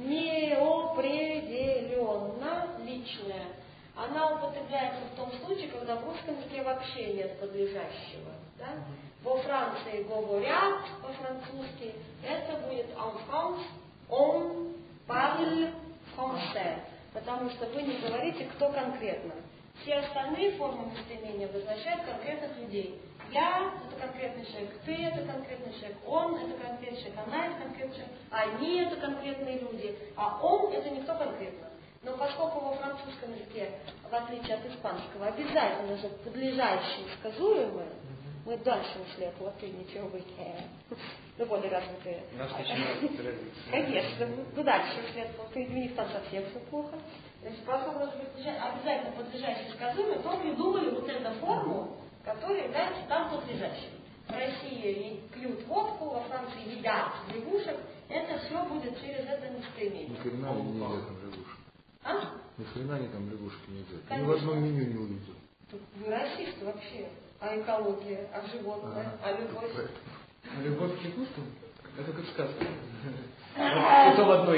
неопределенно личная. Она употребляется в том случае, когда в русском языке вообще нет подлежащего. Да? Во Франции говорят по-французски, это будет en France, on parle français, потому что вы не говорите, кто конкретно. Все остальные формы местоимения обозначают конкретных людей. Я – это конкретный человек, ты – это конкретный человек, он – это конкретный человек, она – это конкретный человек, они – это конкретные люди, а он – это никто конкретно. Но поскольку во французском языке, в отличие от испанского, обязательно же подлежащее сказуемое, мы дальше ушли от латыни, чего вы, ну, более развитые. Конечно, ну дальше ушли от латыни, у них там совсем все плохо. Значит, поскольку обязательно подлежащее сказуемое, то придумали вот эту форму, которая является там подлежащей. В России пьют водку, во Франции едят лягушек, это все будет через это местоимение. Ни хрена они не едят там лягушек. А? Ни хрена они там лягушек не едят. Ни в одном меню не увидел. Вы расисты вообще. А экология, а животное, а, а любовь. А любовь к искусству? Это как сказка. Это в одной.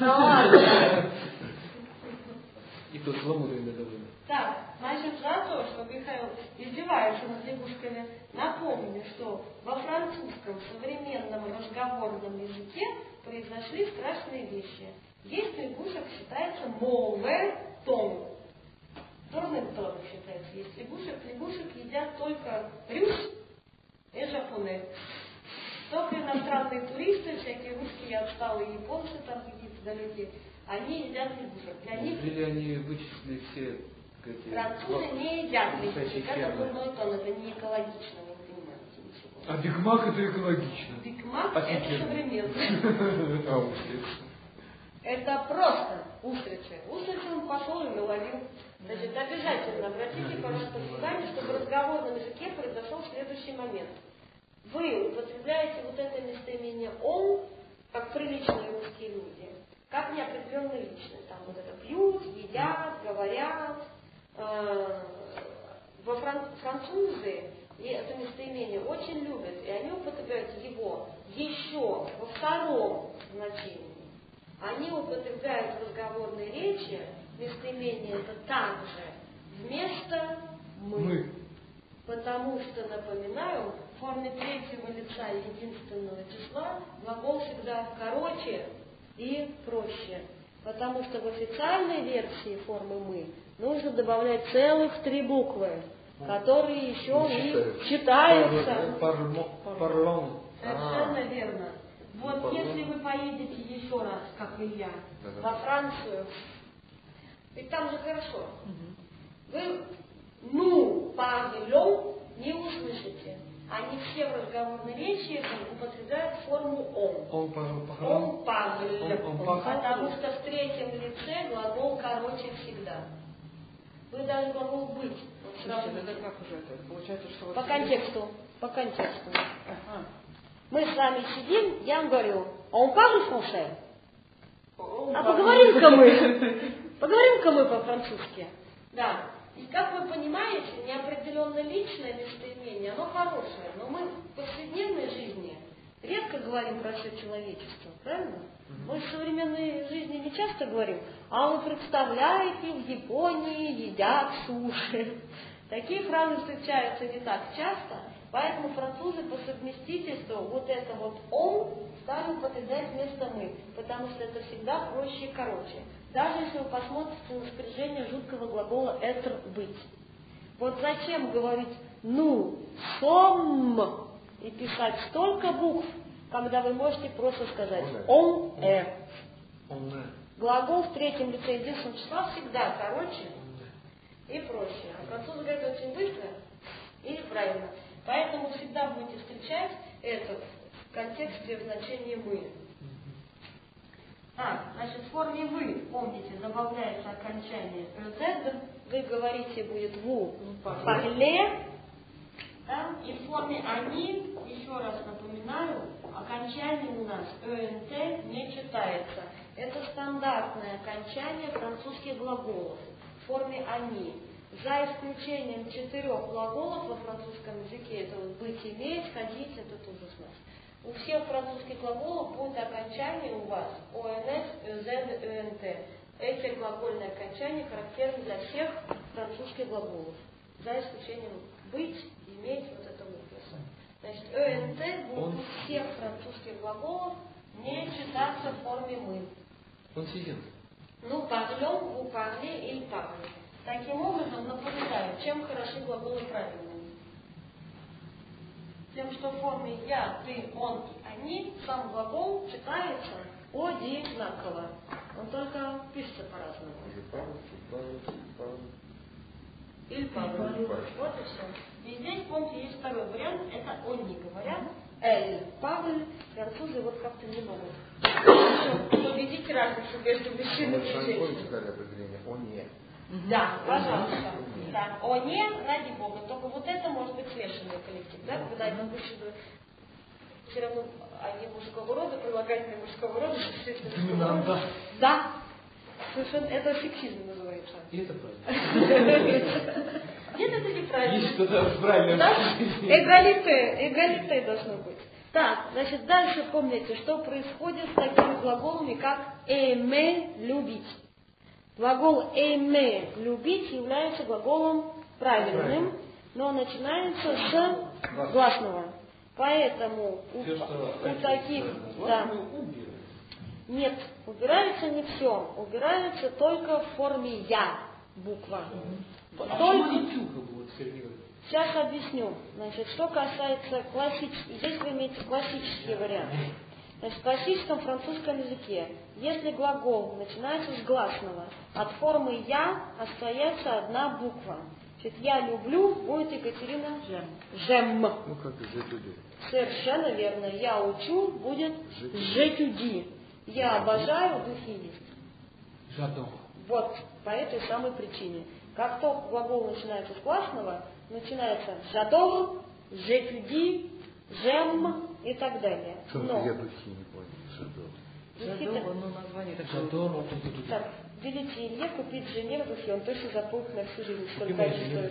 И то с ламудами довольно. Так, значит, за то, что Михаил издевается над лягушками, напомню, что во французском современном разговорном языке произошли страшные вещи. Есть лягушек, считается mauvais ton. Дурным тоном считается. Есть лягушек. Лягушек едят только рюс и жапоне. Только иностранные туристы, всякие русские отсталые японцы, там какие-то далекие, они едят лягушек. Для них... Или они вычислили все... Французы не едят лягушек. Это дурной тон, это не экологично, вы не понимаете ничего. А Биг Мак это экологично. Биг Мак это современный. А устрицы? Это просто устрицы. Устрицы он пошел и наловил. Значит, обязательно обратите, пожалуйста, внимание, что в разговорном языке произошел следующий момент. Вы употребляете вот это местоимение «он», как приличные русские люди, как неопределенно личное. Там вот это пьют, едят, говорят. Во фран... французы и это местоимение очень любят, и они употребляют его еще во втором значении. Они употребляют в разговорной речи местоимение это также вместо «мы». мы. Потому что, напоминаю, в форме третьего лица единственного числа глагол всегда короче и проще. Потому что в официальной версии формы «мы» нужно добавлять целых три буквы, которые еще и читаются. Парлон. Совершенно верно. Вот если вы поедете еще раз, как и я, во Францию, ведь там же хорошо, вы «ну, парлон» не услышите. Они все в разговорной речи употребляют форму «он». Он парлон. Он парлон. Потому что в третьем лице глагол короче всегда. Вы даже глагол «быть». Слушайте, это как уже это? Получается, что... По контексту. По контексту. Ага. Мы с вами сидим, я вам говорю, он parle français? А поговорим-ка мы. Поговорим-ка мы по-французски. Да. И как вы понимаете, неопределенно личное местоимение, оно хорошее, но мы в повседневной жизни редко говорим про все человечество, правильно? Мы в современной жизни не часто говорим, а вы представляете, в Японии едят суши. Такие фразы встречаются не так часто, поэтому французы по совместительству вот это вот «он» стали употреблять вместо «мы», потому что это всегда проще и короче. Даже если вы посмотрите на спряжение жуткого глагола «être» — «быть». Вот зачем говорить «ну», «сом» и писать столько букв, когда вы можете просто сказать «он est». Глагол в третьем лице единственного числа всегда короче и проще. А французы говорят очень быстро и правильно. Поэтому всегда будете встречать это в контексте в значении «мы». А, значит, в форме «вы» помните, добавляется окончание «з», вы говорите будет «ву», «парле», да? И в форме «они», еще раз напоминаю, окончание у нас «ент» не читается. Это стандартное окончание французских глаголов в форме «они». За исключением четырех глаголов во французском языке, это вот «быть», «иметь», «ходить», это тоже знать. У всех французских глаголов будет окончание у вас «онс», «з», «ент». Эти глагольные окончания характерны для всех французских глаголов, за исключением «быть», «иметь», вот это выписа. Значит, «ент» будет у всех французских глаголов не читаться в форме «мы». Он сидит. Ну, «парлем», «vous parlez» или «parlez». Таким образом, напоминаю, чем хороши глаголы правильные. Тем, что в форме «я», «ты», «он» и «они» сам глагол читается одинаково. Он только пишется по-разному. Или «парлю». Вот и все. И здесь, помните, есть второй вариант. Это «он» не говорят. «Эль», «павль». Французы вот как-то не могут победить разницу между мужчиной и женщиной. Да, пожалуйста. Да. О, нет, ради Бога. Только вот это может быть смешанный коллектив, да? Когда один мужчина все равно они мужского рода, прилагательные мужского рода, существенно мужского рода. Да. Совершенно, это сексизм называется. И это правильно. Нет, это неправильно. Есть что-то правильное. Эгалите, эгалите должно быть. Так, значит, дальше помните, что происходит с такими глаголами, как aimer, любить. Глагол aimer, любить, является глаголом правильным, но начинается с гласного. Поэтому у, у таких, да, нет, убирается не все, убирается только в форме я буква. Только, сейчас объясню. Значит, что касается классических, здесь вы имеете классические варианты. Значит, в классическом французском языке, если глагол начинается с гласного, от формы «я» остается одна буква. Значит, «я люблю» будет Екатерина «жем». Ну, как «жетюди». Совершенно верно. «Я учу» будет «жетюди». «Я обожаю» духи есть. Жадо. Вот, по этой самой причине. Как только глагол начинается с гласного, начинается «жадор», «жетюди», «жем» и так далее. Но я духи не понял. Жадор. Жадор, ну название такое. Жадор. Так, велите Илье купить жене духи, он точно запомнит на всю жизнь, сколько они стоят.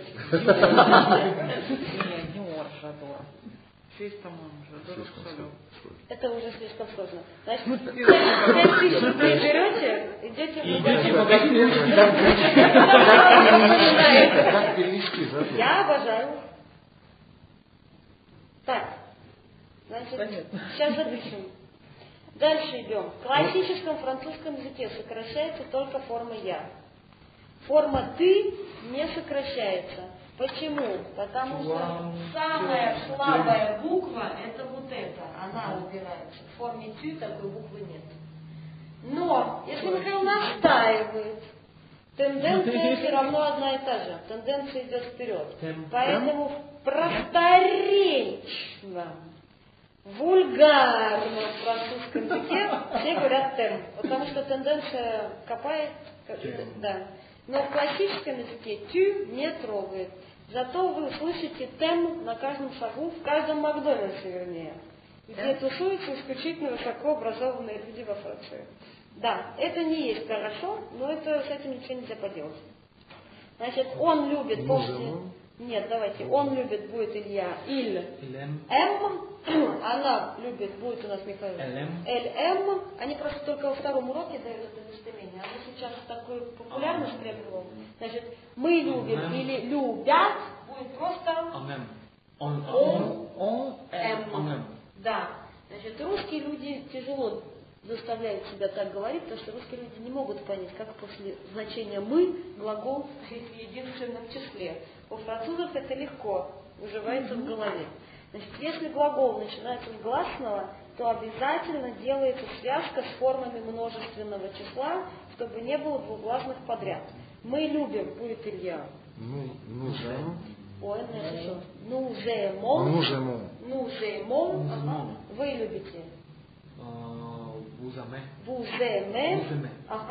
Диор, Жадор. Шесть, по-моему, Жадор. Это уже слишком сложно. Значит, пять тысяч рублей берете, идете в магазин. Как перевести Жадор? Я обожаю. Так. Значит, сейчас запишем. Дальше идем. В классическом французском языке сокращается только форма «я». Форма «ты» не сокращается. Почему? Потому что самая слабая буква – это вот эта. Она убирается. В форме «ты» такой буквы нет. Но, если Михаил настаивает, тенденция все равно одна и та же. Тенденция идет вперед. Поэтому в просторечном, вульгарном французском языке все говорят «тем», потому что тенденция копает, да. Но в классическом языке «тю» не трогает. Зато вы услышите «тем» на каждом шагу, в каждом Макдональдсе, вернее, где тусуются исключительно высокообразованные люди во Франции. Да, это не есть хорошо, но это, с этим ничего нельзя поделать. Значит, он любит, помните... Нет, давайте. Он любит будет Илья. Иль. М. Она любит будет у нас Михаил. Эль. М. Они просто только во втором уроке дают это местоимение. Оно сейчас такой популярность приобрело. Значит, мы любим или любят будет просто он. Он. М. Да. Значит, русские люди тяжело заставляют себя так говорить, потому что русские люди не могут понять, как после значения «мы» глагол стоит в единственном числе. У французов это легко уживается mm-hmm. в голове. Значит, если глагол начинается с гласного, то обязательно делается связка с формами множественного числа, чтобы не было двугласных подряд. Мы любим, будет Илья. Ну, ну, Ой, хорошо. Ну, жемон. Ну, жемон. Ну, жемон. Ага. Вы любите. Бузаме. Буземе. Ага.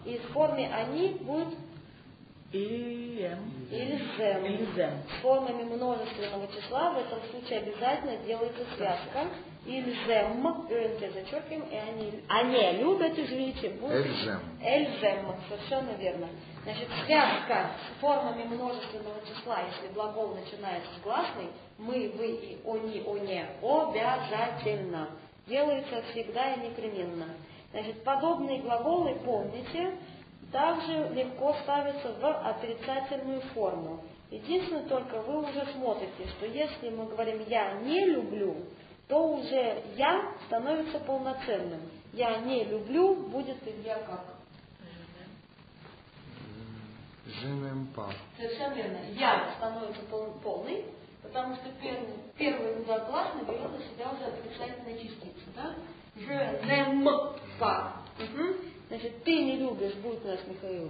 и в форме они будет Им. или зем. Или зем. С формами множественного числа в этом случае обязательно делается связка. Ильзем, РНТ зачеркиваем, и они, они любят, извините, будет Эльзем. эльзем, совершенно верно. Значит, связка с формами множественного числа, если глагол начинается с гласной, мы, вы и они, они, обязательно. Делается всегда и непременно. Значит, подобные глаголы, помните, также легко ставятся в отрицательную форму. Единственное, только вы уже смотрите, что если мы говорим «я не люблю», то уже «я» становится полноценным. «Я не люблю» будет «я» как? Je n'aime pas. Совершенно верно. «Я» становится пол, полный, потому что первый, первый удар гласный берет на себя уже отрицательная частица. Да? Je n'aime pas. Угу. Значит, «ты не любишь» будет у нас, Михаил.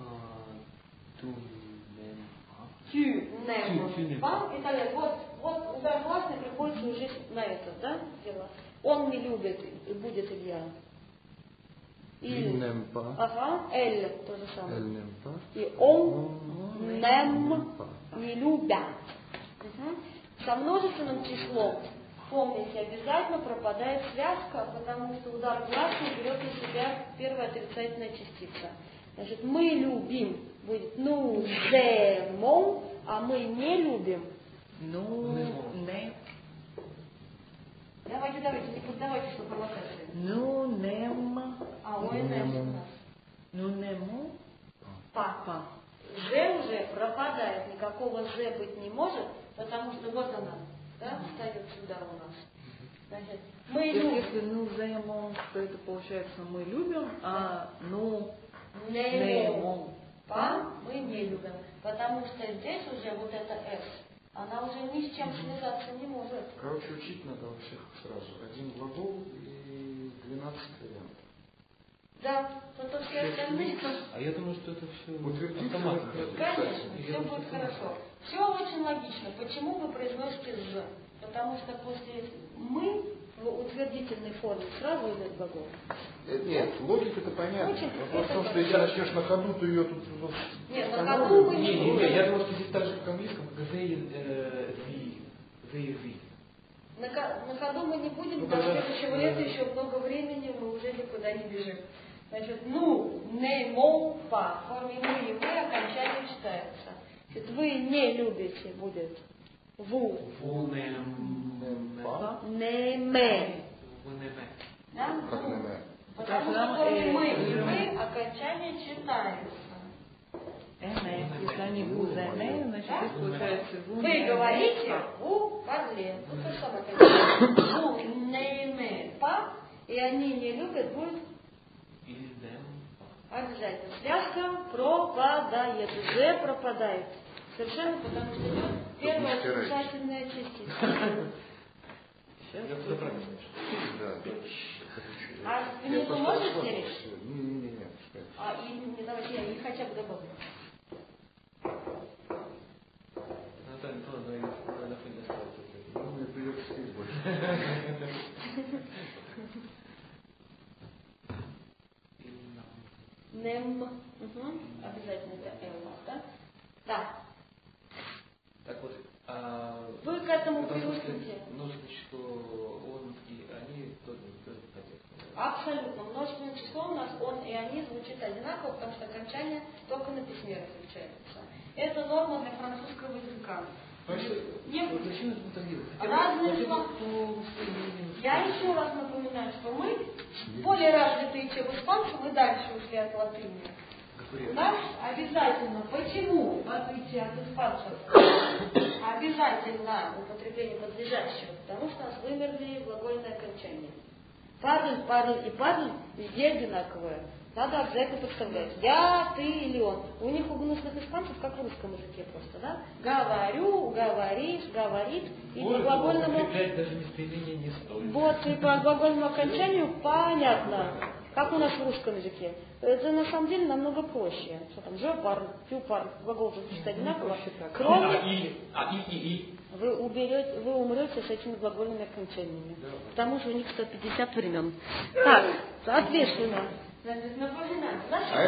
Tu n'aimes pas. Итак, вот, вот удар гласный приходится уже на это, да, дело. Он не любит, будет Илья. Il n'aime pas. Ага, elle, то же самое. Elle n'aime pas. И он On n'aime, n'aime pas. не любят. Угу. Со множественным числом, помните, обязательно пропадает связка, потому что удар гласный берет на себя первая отрицательная частица. Значит, мы любим будет nous aimons, а мы не любим. Ну, не. Давайте, давайте, не поддавайте, что провокация. Ну, нем. А, ой, нем. Ну, нему. Папа. Ж уже пропадает, никакого Ж быть не может, потому что вот она, да, встает сюда у нас. Значит, мы любим. Если ну заемом, то это получается мы любим, а ну не па мы не любим, потому что здесь уже вот эта С, она уже ни с чем связаться не может. Короче, учить надо у всех сразу. Один глагол и двенадцать вариантов. Да, зато все остальные... А я думаю, что это все Утвердительно. Конечно, все будет хорошо. Все очень логично. Почему вы произносите «ж»? Потому что после «мы» в утвердительной форме сразу идет глагол. Нет, логика-то понятна. Очень Вопрос в том, это что если начнешь на ходу, то ее тут... Нет, на ходу мы Не, не не, не, я будем. думал, что здесь так же, как в английском, they, э, the, they, the. На, ко- на ходу мы не будем, Ну, до тогда- следующего лета еще много времени, мы уже никуда не бежим. Значит, ну, не мол, па. В форме мы и мы окончание читается. Значит, вы не любите, будет ву. Vous n'aimez pas. Не ме. Vous n'aimez. Да? Как Ну, на «ме». потому что в форме мы и мы окончание читается. эме. Если они vous aimez, значит Да? здесь получается vous Вы n'aimez говорите pas. у парле. Ну, то же самое, конечно. Ву не ме па. И они не любят, будет Ils n'aiment pas. обязательно. Связка пропадает. Ж пропадает. Совершенно, потому что идет первая не стирайте. отрицательная частица. Я туда правильно Да, да. А Я внизу просто можно расслабился. стереть? Не-не-не, пускай. А, и не давайте, я их хотя бы добавлю. Наталья, тоже на на фоне осталось. Ну, мне придется стереть больше. Нем. Угу. Обязательно это М, да? Да. Так вот, а... Вы к этому потому что привыкнете. множественное число он и они тоже тоже хотят. Абсолютно. Множественное число у нас он и они звучит одинаково, потому что окончание только на письме различается. Это норма для французского языка. Не- Вот зачем это так делать? Разные Хотя бы слова. по своему Я еще раз напоминаю, что мы более развитые, чем испанцы, мы дальше ушли от латыни. У нас обязательно, почему, в отличие от испанцев, обязательно употребление подлежащего, потому что у нас вымерли глагольные окончания. Падаль, падаль и падаль везде одинаковые. Надо обязательно представлять. Я, ты или он. У них у гнусных испанцев, как в русском языке просто, да? Говорю, говоришь, говорит. И по глагольному... даже местоимение не стоит. Вот, и по глагольному окончанию понятно. Как у нас в русском языке. Это на самом деле намного проще. Что там, je parle, tu parles, глагол же звучит одинаково. А Кроме... и, а и, и, и. Вы, уберете, вы умрете с этими глагольными окончаниями. Потому что у них сто пятьдесят времен. Так, соответственно, значит, напоминаю, в нашей А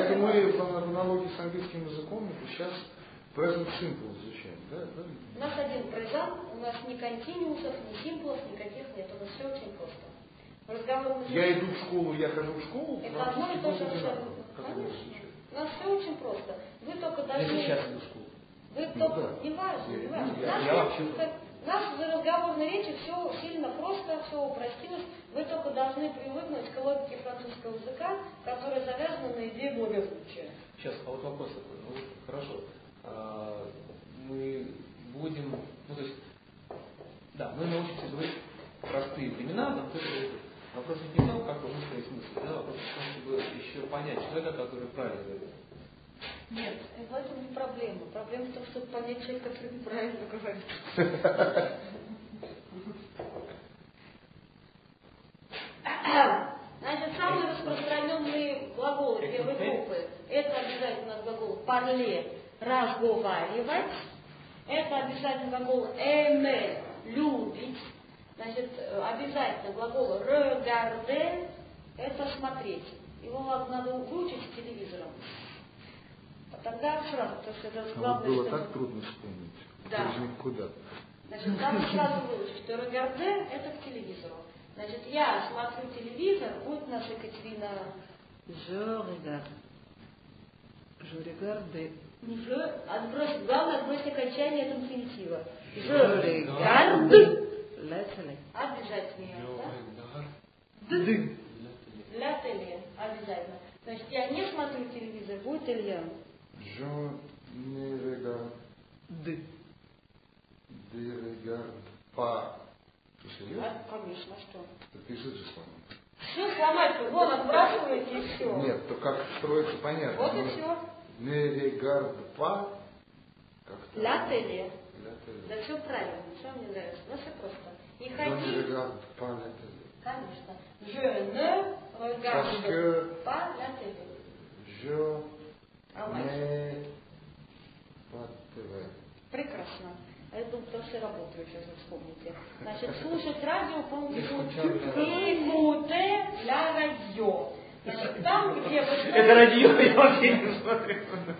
это мы в аналогии с английским языком сейчас present simple изучаем, да? У нас один презент, у нас ни континуусов, ни симплов, никаких нет. У нас все очень просто. Разговор Я иду в школу, я хожу в школу. Это одно и то же абсолютно. Конечно. У нас все очень просто. Вы только должны... Я сейчас иду в школу. Вы Ну, только... да. Не важно, не Я- важно. я- Наш- я вообще- Наш в разговорной речи все сильно просто, все упростилось. Вы только должны привыкнуть к логике французского языка, которая завязана на идее благозвучия. Сейчас, а вот вопрос такой. Ну, хорошо. А, мы будем, ну то есть, да, мы научимся говорить простые времена, там, то есть, вопрос не в том, как выстроить мысль, да, вопрос в том, чтобы еще понять человека, который правильно говорит. Нет, в этом не проблема. Проблема в том, чтобы понять человека, который неправильно говорит. Значит, самые распространенные глаголы первой группы – это обязательно у нас глагол parler, разговаривать. Это обязательно глагол aimer, любить. Значит, обязательно глагол regarder – это смотреть. Его надо выучить телевизором. Тогда сразу, потому что это А вот главное, было что... так трудно вспомнить. Да. Даже никуда. Значит, надо сразу выучить, что regarder – это к телевизору. Значит, я смотрю телевизор, будет наша Екатерина... Je regarde. Je regarde. Не je, отбросить, главное отбросить окончание этого инфинитива. Je Je regarde. La télé. Обязательно, да? Д. Для теле. Обязательно. Значит, я не смотрю телевизор, будет Илья. Je ne regarde, De. ne regarde pas. Ты серьезно? А, конечно, что? Так пиши же слова. Все сломать, вон отбрасываете и все. Нет, то как строится, понятно. Вот и Но все. Ne regarde pas. Как-то. Для теле. Для télé. Да все правильно, все мне нравится. Ну все просто. Не Je ne ходи. regarde pas la télé. Конечно. Je ne Parce regarde que pas la télé. je А мать? n'ai pas de télé. Прекрасно. А я думаю, потому что я работаю, сейчас вы вспомните. Значит, слушать радио, помните, écouter la radio. Значит, там, где в истории... Это радио, я вообще не смотрю.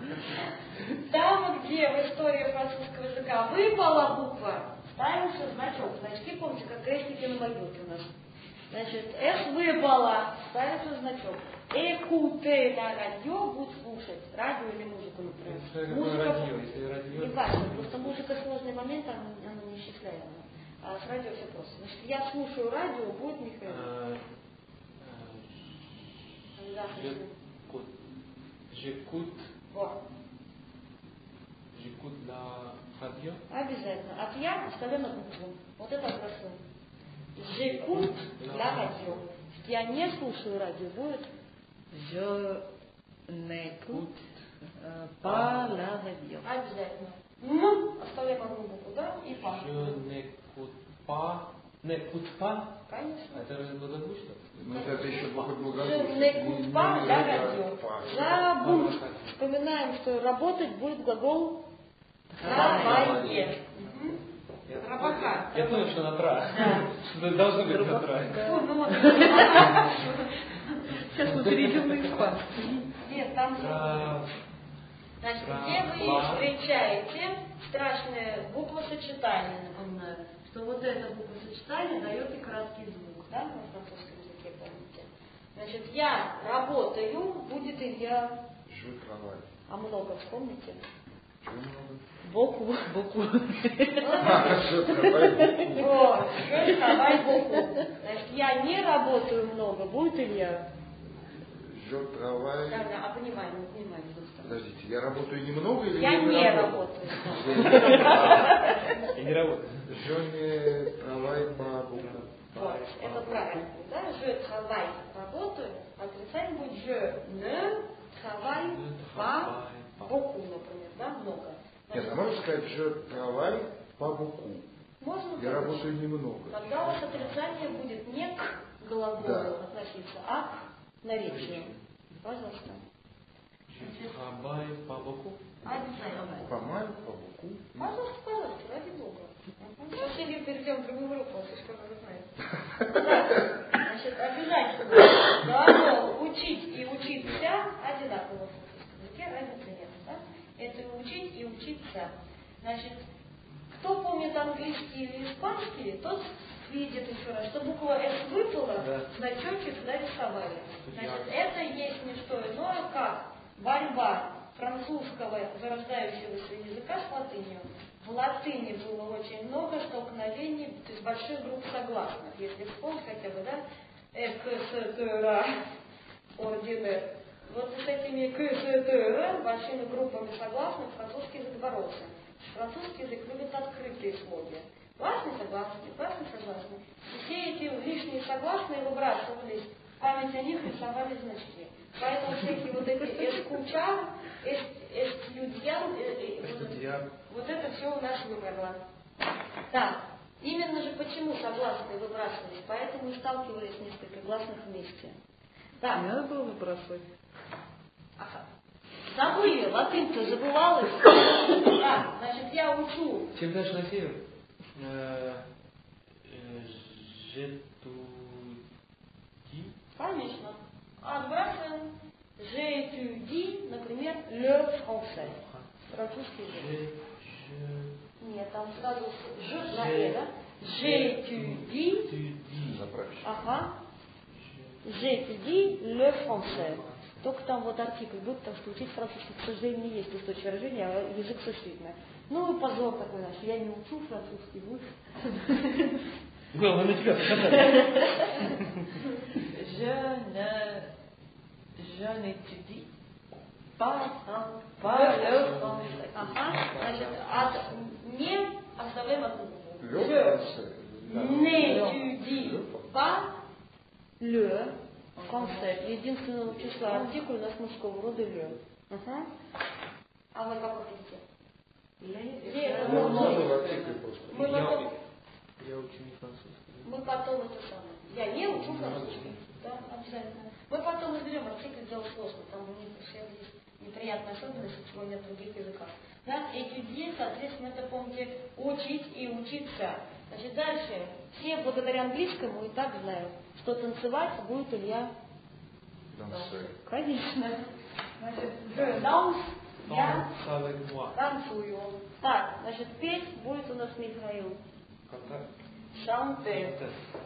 Там, где в истории французского языка выпала буква, ставился значок. Значки, помните, как крестики на могилке у нас. Значит, S выпала, ставится значок. Écouter la radio, будет слушать. Радио или музыку, например. Если Музыка... радио, если радио... Не важно, просто музыка сложный момент, она, она неисчисляемая. А с радио все просто. Значит, я слушаю радио, будет Михаил. А, Да, J'écoute. J'écoute. вот. J'écoute la radio. Обязательно. От я оставляем на букву. Вот это хорошо. J'écoute la radio. Я не слушаю радио, будет? Je n'écoute euh, pas la radio. Обязательно. М. Оставляем одну букву, да? И па. Je n'écoute pas. N'écoute pas. Конечно. Это разве благозвучно? Ну, это еще плохо Je благозвучно. n'écoute pas Не la regarde radio. pas. Забудь. Вспоминаем, что работать будет глагол travailler. Я, Рабака. я понял, что на тра. Что должно быть на тра. Фу, ну вот. Сейчас мы перейдем на испанский. Нет, там... Тра. Значит, Тра- где вы ла. встречаете страшное буквосочетание, напоминаю, что вот это буквосочетание дает и краткий звук, да, на французском языке, помните? Значит, я работаю, будет Илья, Je travaille. а много, вспомните? Je много. Боку. Боку. А, je travaille. Вот, je travaille beaucoup. Значит, я не работаю много, будет Илья? Je travaille. Да, да, а понимаем, не понимаем. Подождите, я работаю немного или Я не работаю? работаю. Я не работаю. Je ne travaille pas beaucoup. Вот, это правильно, да? Je travaille, работаю. Отрицание будет je ne travaille pas beaucoup, например, да, много. Нет, а можно сказать je travaille pas beaucoup? Можно Я сказать. работаю немного. Тогда у вас отрицание будет не к глаголу Да. относиться, а к наречию. Пожалуйста. Je travaille pas beaucoup. Обязательно. Помаль, по боку. Пожалуйста, пожалуйста, ради Бога. Сейчас или перейдем в другую группу, слишком много знаете. Значит, обязательно глагол учить и учиться одинаково. Да. Значит, кто помнит английский или испанский, тот видит еще раз, что буква «С» выпала, Да. значочки туда рисовали. Значит, это есть не что иное, как борьба французского зарождающегося языка с латынью. В латыни было очень много столкновений, то есть больших групп согласных. Если вспомнить хотя бы, да, «экстра», «ординер». Вот с этими «кстр» большими группами согласных французский язык боролся. Французский язык любит открытые слоги. Гласные, согласные, гласные, согласные. И все эти лишние согласные выбрасывались, в память о них рисовали значки. Поэтому всякие вот эти эскучар, эстюдьян, вот это все у нас вымерло. Так, именно же почему согласные выбрасывались, поэтому и сталкивались несколько гласных вместе. Так. Не надо было выбрасывать. Ага. Забыли, латынь-то забывалась. Так, значит, я учу. Чем дальше на север? Жетуди. Конечно. Отбрасываем. J'étudie, например, le français. Французский язык. Нет, там сразу ж на е, да? J'étudie. Ага. J'étudie le français. Только там вот артикль будет, потому что учить французский, к сожалению, не есть устойчивое выражение, а язык существительный. Ну и позор такой наш. Я не учу французский, вы. Главное, на тебя посмотреть. Je ne... Je n'étudie pas, pas le français. Ага. Значит, от не оставляем одну букву. Le français. N'étudie pas le français. Единственного числа артикуль у нас мужского рода le. Ага. А вы как хотите? Я Где? Ну, Мы надо в артикле просто. мы потом, Я учу не французский. мы потом это самое. Я не учу французский. Да, обязательно. Мы потом разберем артикль, дело сложно. Там у них все есть неприятные особенности, чего нет в других языках. Да, этюдье, соответственно, это, помните, учить и учиться. Значит, дальше. Все благодаря английскому и так знают, что танцевать будет Илья. Danser. Конечно. Значит, je danse, я танцую. Так, значит, петь будет у нас Михаил. Chanter.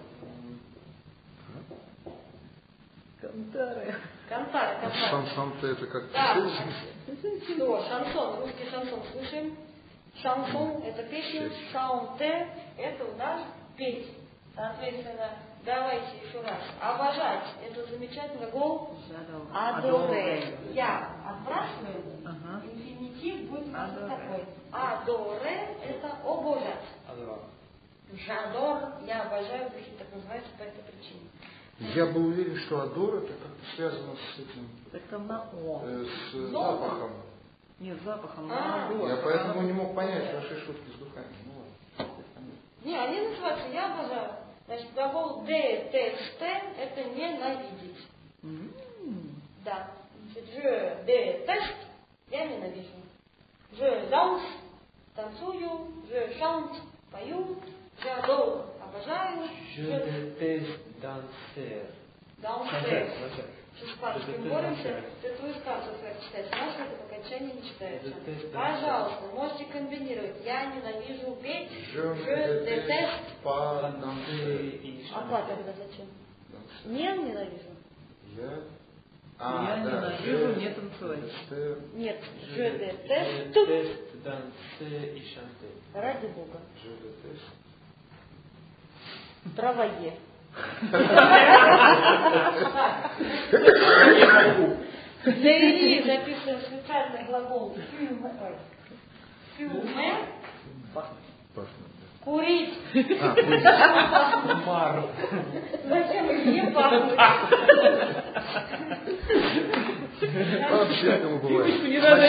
Кантары. Кантары, кантары. Шансон-то это как Да. песня? Что, шансон, русский шансон слышим. Шансон это песня, шанте это у нас петь. Соответственно, давайте еще раз. Обожать это замечательный глагол адоре. Я отбрасываю, Ага. инфинитив будет у нас вот Адоре. такой. Адоре это обожать. Жадор, я обожаю, почему так называется по этой причине. Я был уверен, что адор это как-то связано с этим, Так там на О. э, с Запах. запахом. Нет, запахом. А. на «о». Я поэтому не мог понять ваши шутки с духами. Ну ладно. Не, они называются я обожаю. Значит, глагол détester это ненавидеть. М. Да. Значит, je déteste, я ненавижу. Je danse, танцую, je chante, пою, j'adore, обожаю, Je déteste danser. danser. Danser. С испанским боремся, ты твою сказку как читаешь, наше это по окончании не читается. Je déteste Пожалуйста, можете комбинировать. Я ненавижу петь, Je je déteste. déteste pas danser. Danser и А па тогда зачем? Danser. Не ненавижу. Я... Я ненавижу не танцевать. déteste. Нет, Je je déteste déteste. danser и chanter. Ради Бога. Je déteste. Травое. Для Ильи записываем специальный глагол фюме. Фюме. Пахнет. Курить. А, Пар. Зачем Илье пахнуть? а всякому бывает. Не надо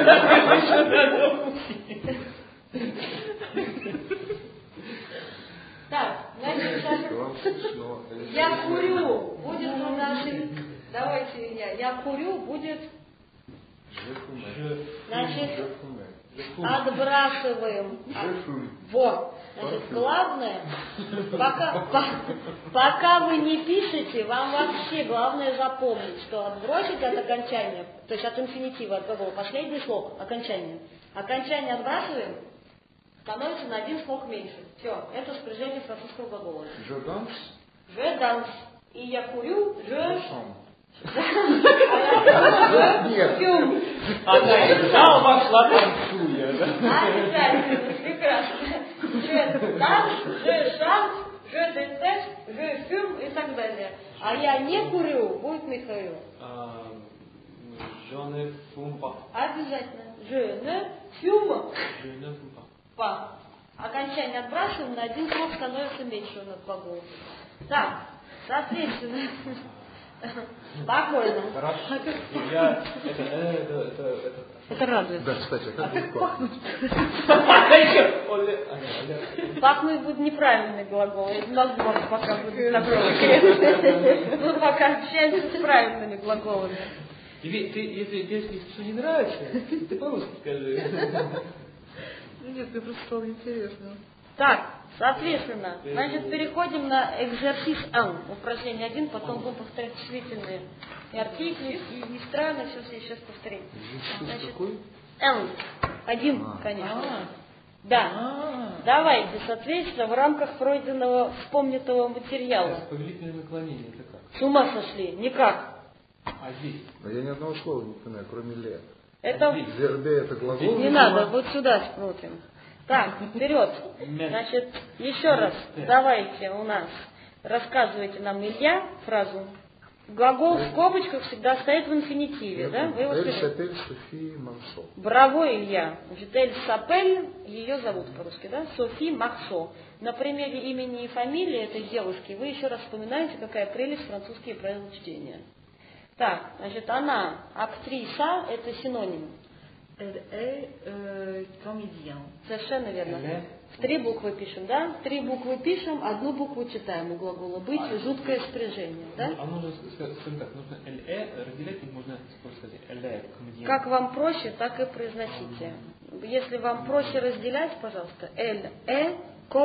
Так, значит, сейчас Вам смешно. я курю будет у нас. Давайте я. Я курю будет. Je fume. Je Значит, Je fume. Отбрасываем. Je fume. Вот. Значит, главное, пока, по- пока вы не пишете, вам вообще главное запомнить, что отбросить от окончания, то есть от инфинитива, от глагола, последний слог, окончание. Окончание отбрасываем, становится на один слог меньше. Все, это спряжение французского глагола. Je danse. Je danse. И я курю, Je je... chante. Je fume. Она и сама пошла танцуя, да? Обязательно, прекрасно. Je danse, je chante, je déteste, je fume и так далее. А я не курю, будет Михаил. А, Je ne fume pas. Обязательно. Je ne fume Je ne fume pas. pas. Окончание отбрасываем, на один слог становится меньше у нас глагола. Так, соответственно, спокойно. Хорошо. Я... Это... Это... Это... Это... Это радует. Да, кстати, а как будет пахнуть? Оле- а, нет, Оле- Пахнуть будет неправильный глагол. Я не могу вам пока будет такое. Мы пока общаемся с правильными глаголами. И ведь ты, если тебе что не нравится, ты по-русски скажи. Нет, мне просто стало интересно. Так, соответственно, значит, переходим на экзерсис один. Упражнение один, потом будем повторять числительные и артикли, и, и страны, все, все сейчас повторим. Значит, какой? N. Один, А. конечно. А, Да. а, Давайте, соответственно, в рамках пройденного, вспомненного материала. Повелительное наклонение, это как? С ума сошли? Никак. А здесь? Но я ни одного слова не понимаю, кроме ле. Это Вербе это глагол. не надо, вот сюда смотрим. Так, вперед. Значит, еще раз, давайте у нас, рассказывайте нам, Илья, фразу. Глагол в скобочках всегда стоит в инфинитиве, да? Вы его Эль слышите? сапель Софи Маршо. Браво, Илья. Значит, Эль Сапель, ее зовут по-русски, да? Софи Маршо. На примере имени и фамилии этой девушки вы еще раз вспоминаете, какая прелесть французские правила чтения. Так, значит, она, актриса, это синоним. Elle est euh, comédien. Совершенно верно. Эле. В три буквы пишем, да? В три буквы пишем, одну букву читаем у глагола быть, жуткое спряжение, да? А нужно, ска- скажем так, нужно «ле» разделять, и можно просто сказать «ле» комедиан. Как вам проще, так и произносите. Если вам проще разделять, пожалуйста, «эль э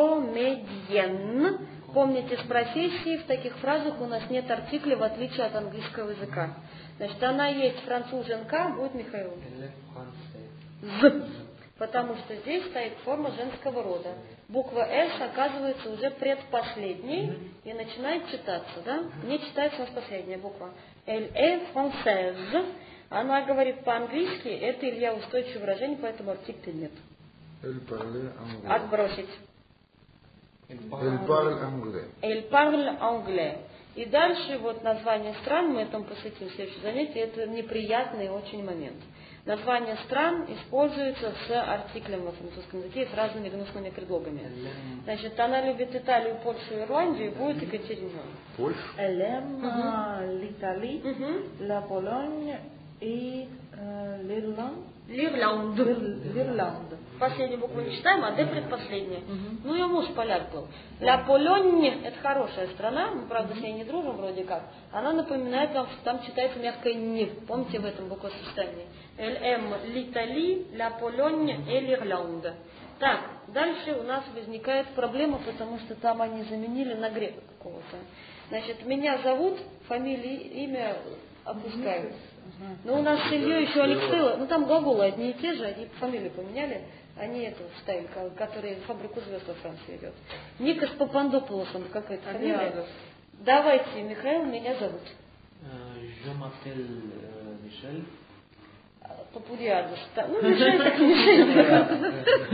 комедиен». Помните, с профессией в таких фразах у нас нет артикля, в отличие от английского языка. Значит, она есть француженка, будет Михаил. «Ле франце». З. Потому что здесь стоит форма женского рода. Буква «С» оказывается уже предпоследней и начинает читаться, да? Не читается у нас последняя буква. «Elle est française». Она говорит по-английски, это, Илья, устойчивое выражение, поэтому артикля нет. Elle parlait anglais. Отбросить. Elle parle anglais. Elle parle anglais. И дальше вот название стран, мы этому посвятим следующее занятие, это неприятный очень момент. Название стран используется с артиклем во французском языке и с разными гнусными предлогами. Значит, она любит Италию, Польшу и Ирландию, и будет Екатерина. Польша. Elle aime euh, l'Italie, Мгм. la Pologne et euh, l'Irlande. Лирланд. L'Ir- L'Irlande. Последнюю букву не читаем, а Д предпоследняя. Ну, ее муж поляк был. Ля Полонь – это хорошая страна, мы, правда, с ней не дружим вроде как. Она напоминает вам, что там читается мягкое «н». Помните в этом буквосочетании? Эль эм l'Italie, ля Полонь et l'Irlande. Так, дальше у нас возникает проблема, потому что там они заменили на грека какого-то. Значит, меня зовут, фамилия, имя опускают. Но у нас с Ильей еще Алексеева, ну там глаголы одни и те же, они фамилию поменяли, они это вставили, ко- который фабрику звезд во Франции ведет. Никос Папандопулосом какая-то фамилия. Адриадос. Давайте, Михаил, меня зовут. Euh, Je m'appelle euh, Michel. Папудиадос. Да, ну, Мишель так Мишель.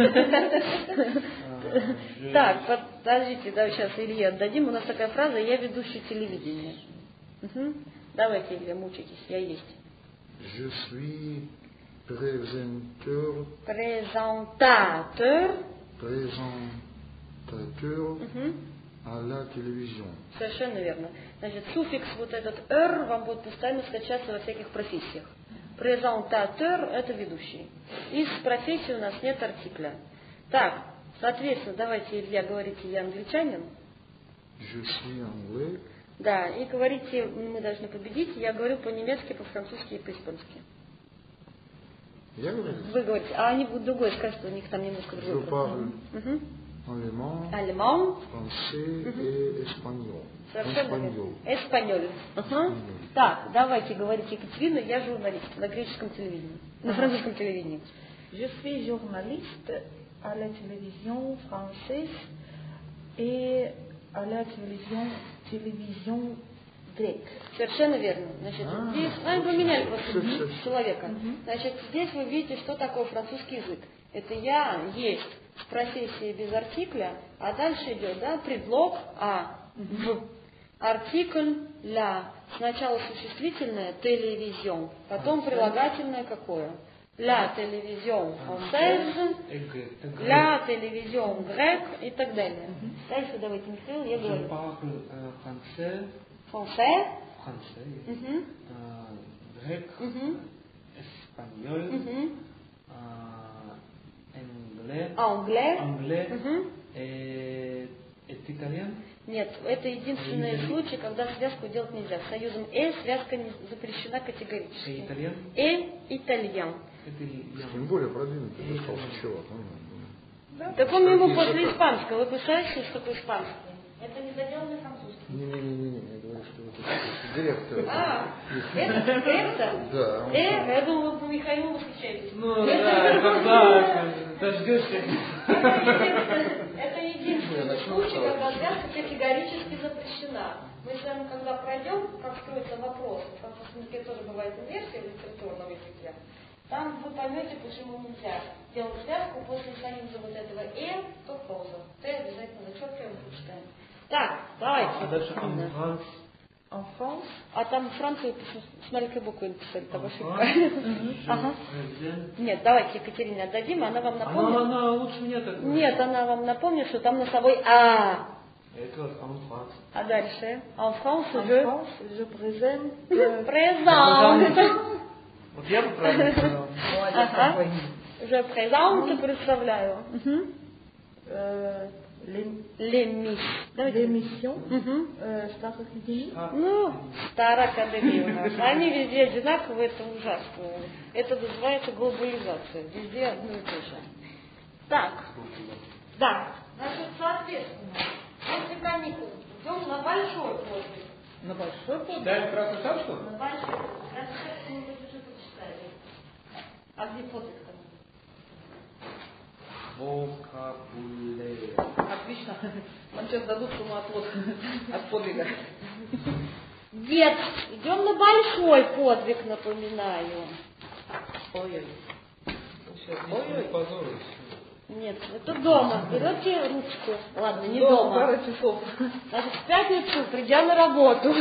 Euh, je- Так, подождите, да, сейчас Илье отдадим. У нас такая фраза «я ведущий телевидения». Мгм. Давайте, Илья, мучитесь, я есть. Je suis présenteur. Презентатор. Présentateur Мгм. à la télévision. Совершенно верно. Значит, суффикс вот этот «р» вам будет постоянно встречаться во всяких профессиях. Презентатор – это ведущий. Из профессии у нас нет артикля. Так, соответственно, давайте, Илья, говорите «я англичанин». Je suis anglais. Да, и говорите «мы должны победить». Я говорю по-немецки, по-французски и по-испански. Я говорю? Вы говорите, а они будут другой, скажут, что у них там немножко другой. Je parle Угу. allemand, Allemand. français et espagnol. Совершенно Espagnol. верно. Эспаньоль. Ага. Так, давайте говорить, Екатерина, я журналист на греческом телевидении, на французском телевидении. Je suis journaliste à la télévision française et à la télévision, télévision grecque. Совершенно верно. Значит, А, здесь, а, вы поменяли просто всё, всё, всё. человека. Значит, здесь вы видите, что такое французский язык. Это я, есть, в профессии без артикля, а дальше идет, да, предлог а, в, артикль ля. Сначала существительное телевизион, потом прилагательное какое? Ля телевизион française, ля телевизион грек и так далее. Дальше давайте, Михаил, я Je говорю. parle euh, français, Français. français, Мгм. euh, grec, Мгм. espagnol, Мгм. euh, anglais, Anglais. anglais Мгм. et, et italien. Нет, это единственный Или- случай, когда связку делать нельзя. С союзом «э» связка не запрещена Et категорически. italien. «Э» итальян. Тем более продвинутый достался чувак. Так он ему после испанского. Вы представляете, что такое испанский? Это недоделанный французский. Не-не-не, я говорю, что это директор. А, это директор? Да. Э, я думала, вы по Михаилу восхищаетесь. Ну да, когда дождешься. Это единственный случай, когда связка категорически запрещена. Мы с вами, когда пройдем, как строится вопрос, в французском языке тоже бывает инверсия в литературном языке, там вы поймете, почему нельзя делать связку после союза вот этого «э», то проза. «Т» обязательно зачеркиваем, читаем. Так, давайте. А дальше en France. En France, А там Францию, с маленькой буквы написали, там ошибка. Je Ага. préviens. Нет, давайте Екатерине отдадим, она вам Она, напомнит. она лучше мне так. Нет, она вам напомнит, что там носовой «а». Это en France. А дальше? En France, en je... France, je présente. euh, Présente. Вот я бы правильно сказал. Ага. Je présente, представляю. Мгм. euh, l'ém- Лемис. Давайте. l'émission Мгм. euh, Star Academy. А, Ну, Старая Академия у нас. Они везде одинаковые, это ужасно. Это называется глобализация. Везде одно и то же. Так. Да. Значит, соответственно, после каникул идем на большой подвиг. На большой подвиг. Читаем красную шапку? На большой. Я сейчас мы уже почитали. А где подвиг-то? Вокабуляр. Отлично. Нам сейчас дадут сумму отвод от подвига. Нет, идем на большой подвиг, напоминаю. Ой-ой. Ой-ой. Позор. Нет, это дома. Берете ручку. Ладно, не Дома дома. пару часов. Значит, в пятницу, придя на работу.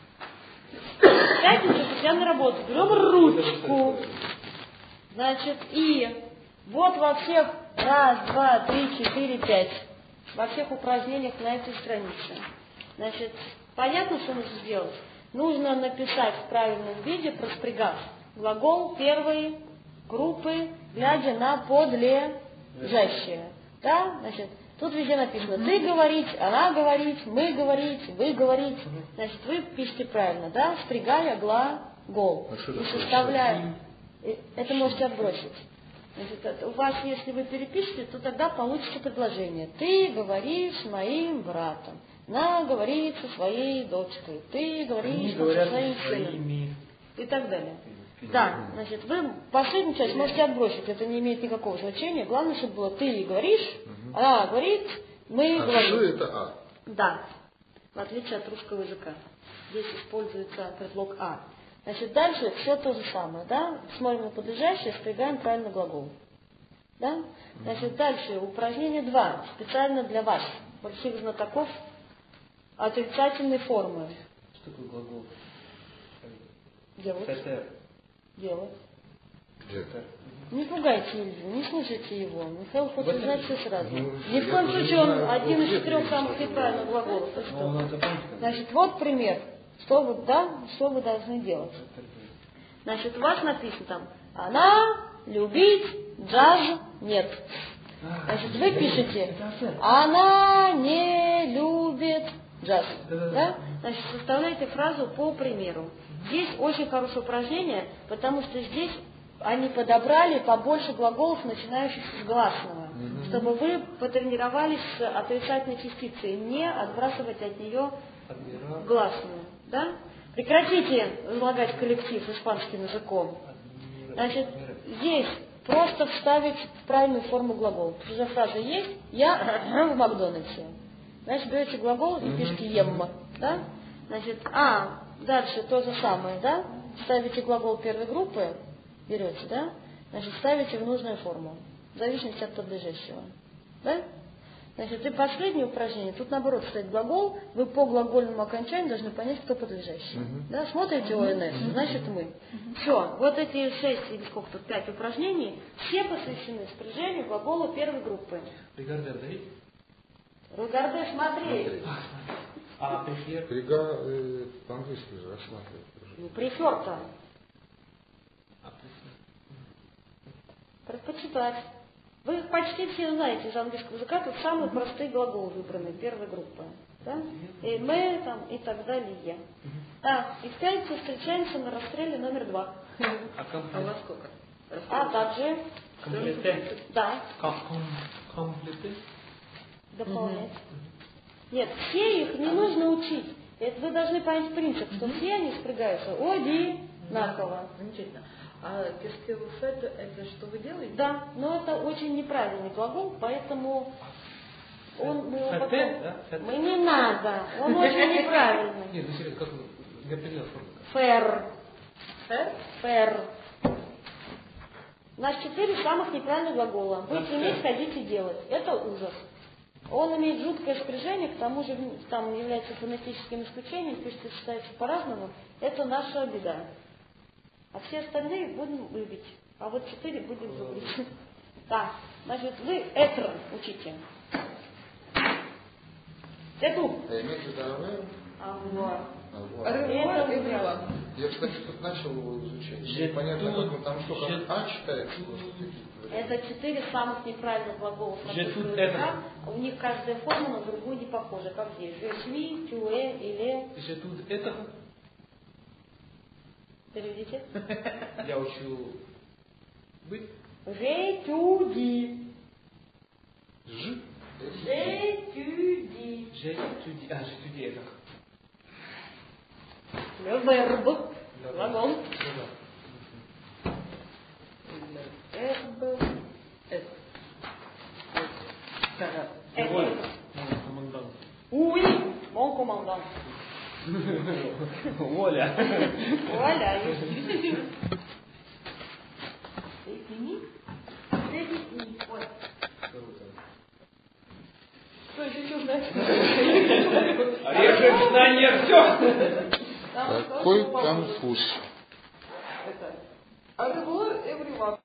В пятницу, придя на работу, берем ручку. Значит, и вот во всех раз, два, три, четыре, пять. Во всех упражнениях на этой странице. Значит, понятно, что нужно сделать? Нужно написать в правильном виде, проспрягав глагол первой группы, глядя на подлежащее. Да? Значит, тут везде написано ты говорить, она говорить, мы говорить, вы говорить. Значит, вы пишете правильно, да? Спрягая глагол. А что И такое составляя. И это можете отбросить. Значит, это у вас, если вы перепишете, то тогда получится предложение. Ты говоришь с моим братом. Она говорит со своей дочкой. Ты говоришь Они со говорят своим сыном. своими. И так далее. Да, значит, вы последнюю часть можете отбросить. Это не имеет никакого значения. Главное, чтобы было ты говоришь, она говорит, мы А говорим. что это «а»? Да, в отличие от русского языка. Здесь используется предлог «а». Значит, дальше все то же самое, да? Смотрим на подлежащее, спрягаем правильно глагол. Да? Значит, дальше упражнение два, специально для вас, больших знатоков отрицательной формы. Что такое глагол? Делать. Тетер. Делать. Где? Не пугайте Илью, не слушайте его. Михаил хочет Вот знать это- все сразу. Ну, Ни в я коем тоже случае не он знаю, один из где четырех ты самых что-то неправильных говоришь. глаголов. Вы Ну, что? надо помнить, как Значит, вот пример. Что вы, да, что вы должны делать. Значит, у вас написано там, она любит джаз нет. Значит, вы пишете, она не любит джаз. Да? Значит, составляйте фразу по примеру. Здесь очень хорошее упражнение, потому что здесь они подобрали побольше глаголов, начинающихся с гласного, mm-hmm. чтобы вы потренировались с отрицательной частицей, не отбрасывать от нее Адмирал. гласную. Да? Прекратите излагать коллектив испанским языком. Значит, здесь просто вставить в правильную форму глагола. Потому что фраза есть «я в Макдональдсе». Значит, берете глагол и пишите «ем». Да? Значит, а, дальше то же самое, да? Ставите глагол первой группы, берете, да? Значит, ставите в нужную форму, в зависимости от подлежащего. Да? Значит, и последнее упражнение, тут наоборот стоит глагол, вы по глагольному окончанию должны понять, кто подлежащий. Uh-huh. Да? Смотрите ОНС, uh-huh. значит мы. Uh-huh. Все, вот эти шесть или сколько тут, пять упражнений, все посвящены спряжению глагола первой группы. Регарде давить? Регарде смотреть. А префер? Рега э, по-английски же рассматривать. Ну, префер-то. А префер? Предпочитать. Вы их почти все знаете из английского языка, тут самые простые глаголы выбраны первой группы. Да? И мы там и так далее. А, и в пятницу встречаемся на расстреле номер два. А во сколько? А также... Комплете? Да. Комплете? Дополнять. Нет, все их не нужно учить. Это вы должны понять принцип, что все они спрягаются одинаково. Замечательно. А qu'est-ce que vous faites, это что вы делаете? Да, но это очень неправильный глагол, поэтому он, мы, его потом... да? мы не надо, он очень неправильный. Нет, ну серьезно, как для примера формы? Фэр. Фэр? Фэр. У нас четыре самых неправильных глагола. Будете иметь, ходите делать. Это ужас. Он имеет жуткое спряжение, к тому же там является фонетическим исключением, пишется, читается по-разному. Это наша беда. А все остальные будем любить. А вот четыре будем зубрить. Так, значит, вы этр учите. Эту. Имеете здоровье? Авуар. Ревуар и врива. Я, кстати, тут начал его изучать. Непонятно, как он там что, как А читается. Это четыре самых неправильных глагола французского языка. У них каждая форма на другую не похожа, как здесь. Je suis, tu es, il est. Je тут это. Переведите. Я учу быть. J'étudie. Ж. J'étudie. J'étudie. А, j'étudie это. Le verbe. Глагол. Verbe. Être. Voilà. Mon commandant. Oui, mon commandant. Воля. Voilà. C'est fini? C'est fini. Ouais. Что еще что знать? Режем знания, все. Какой конфуз. Это. А ревуар и врива.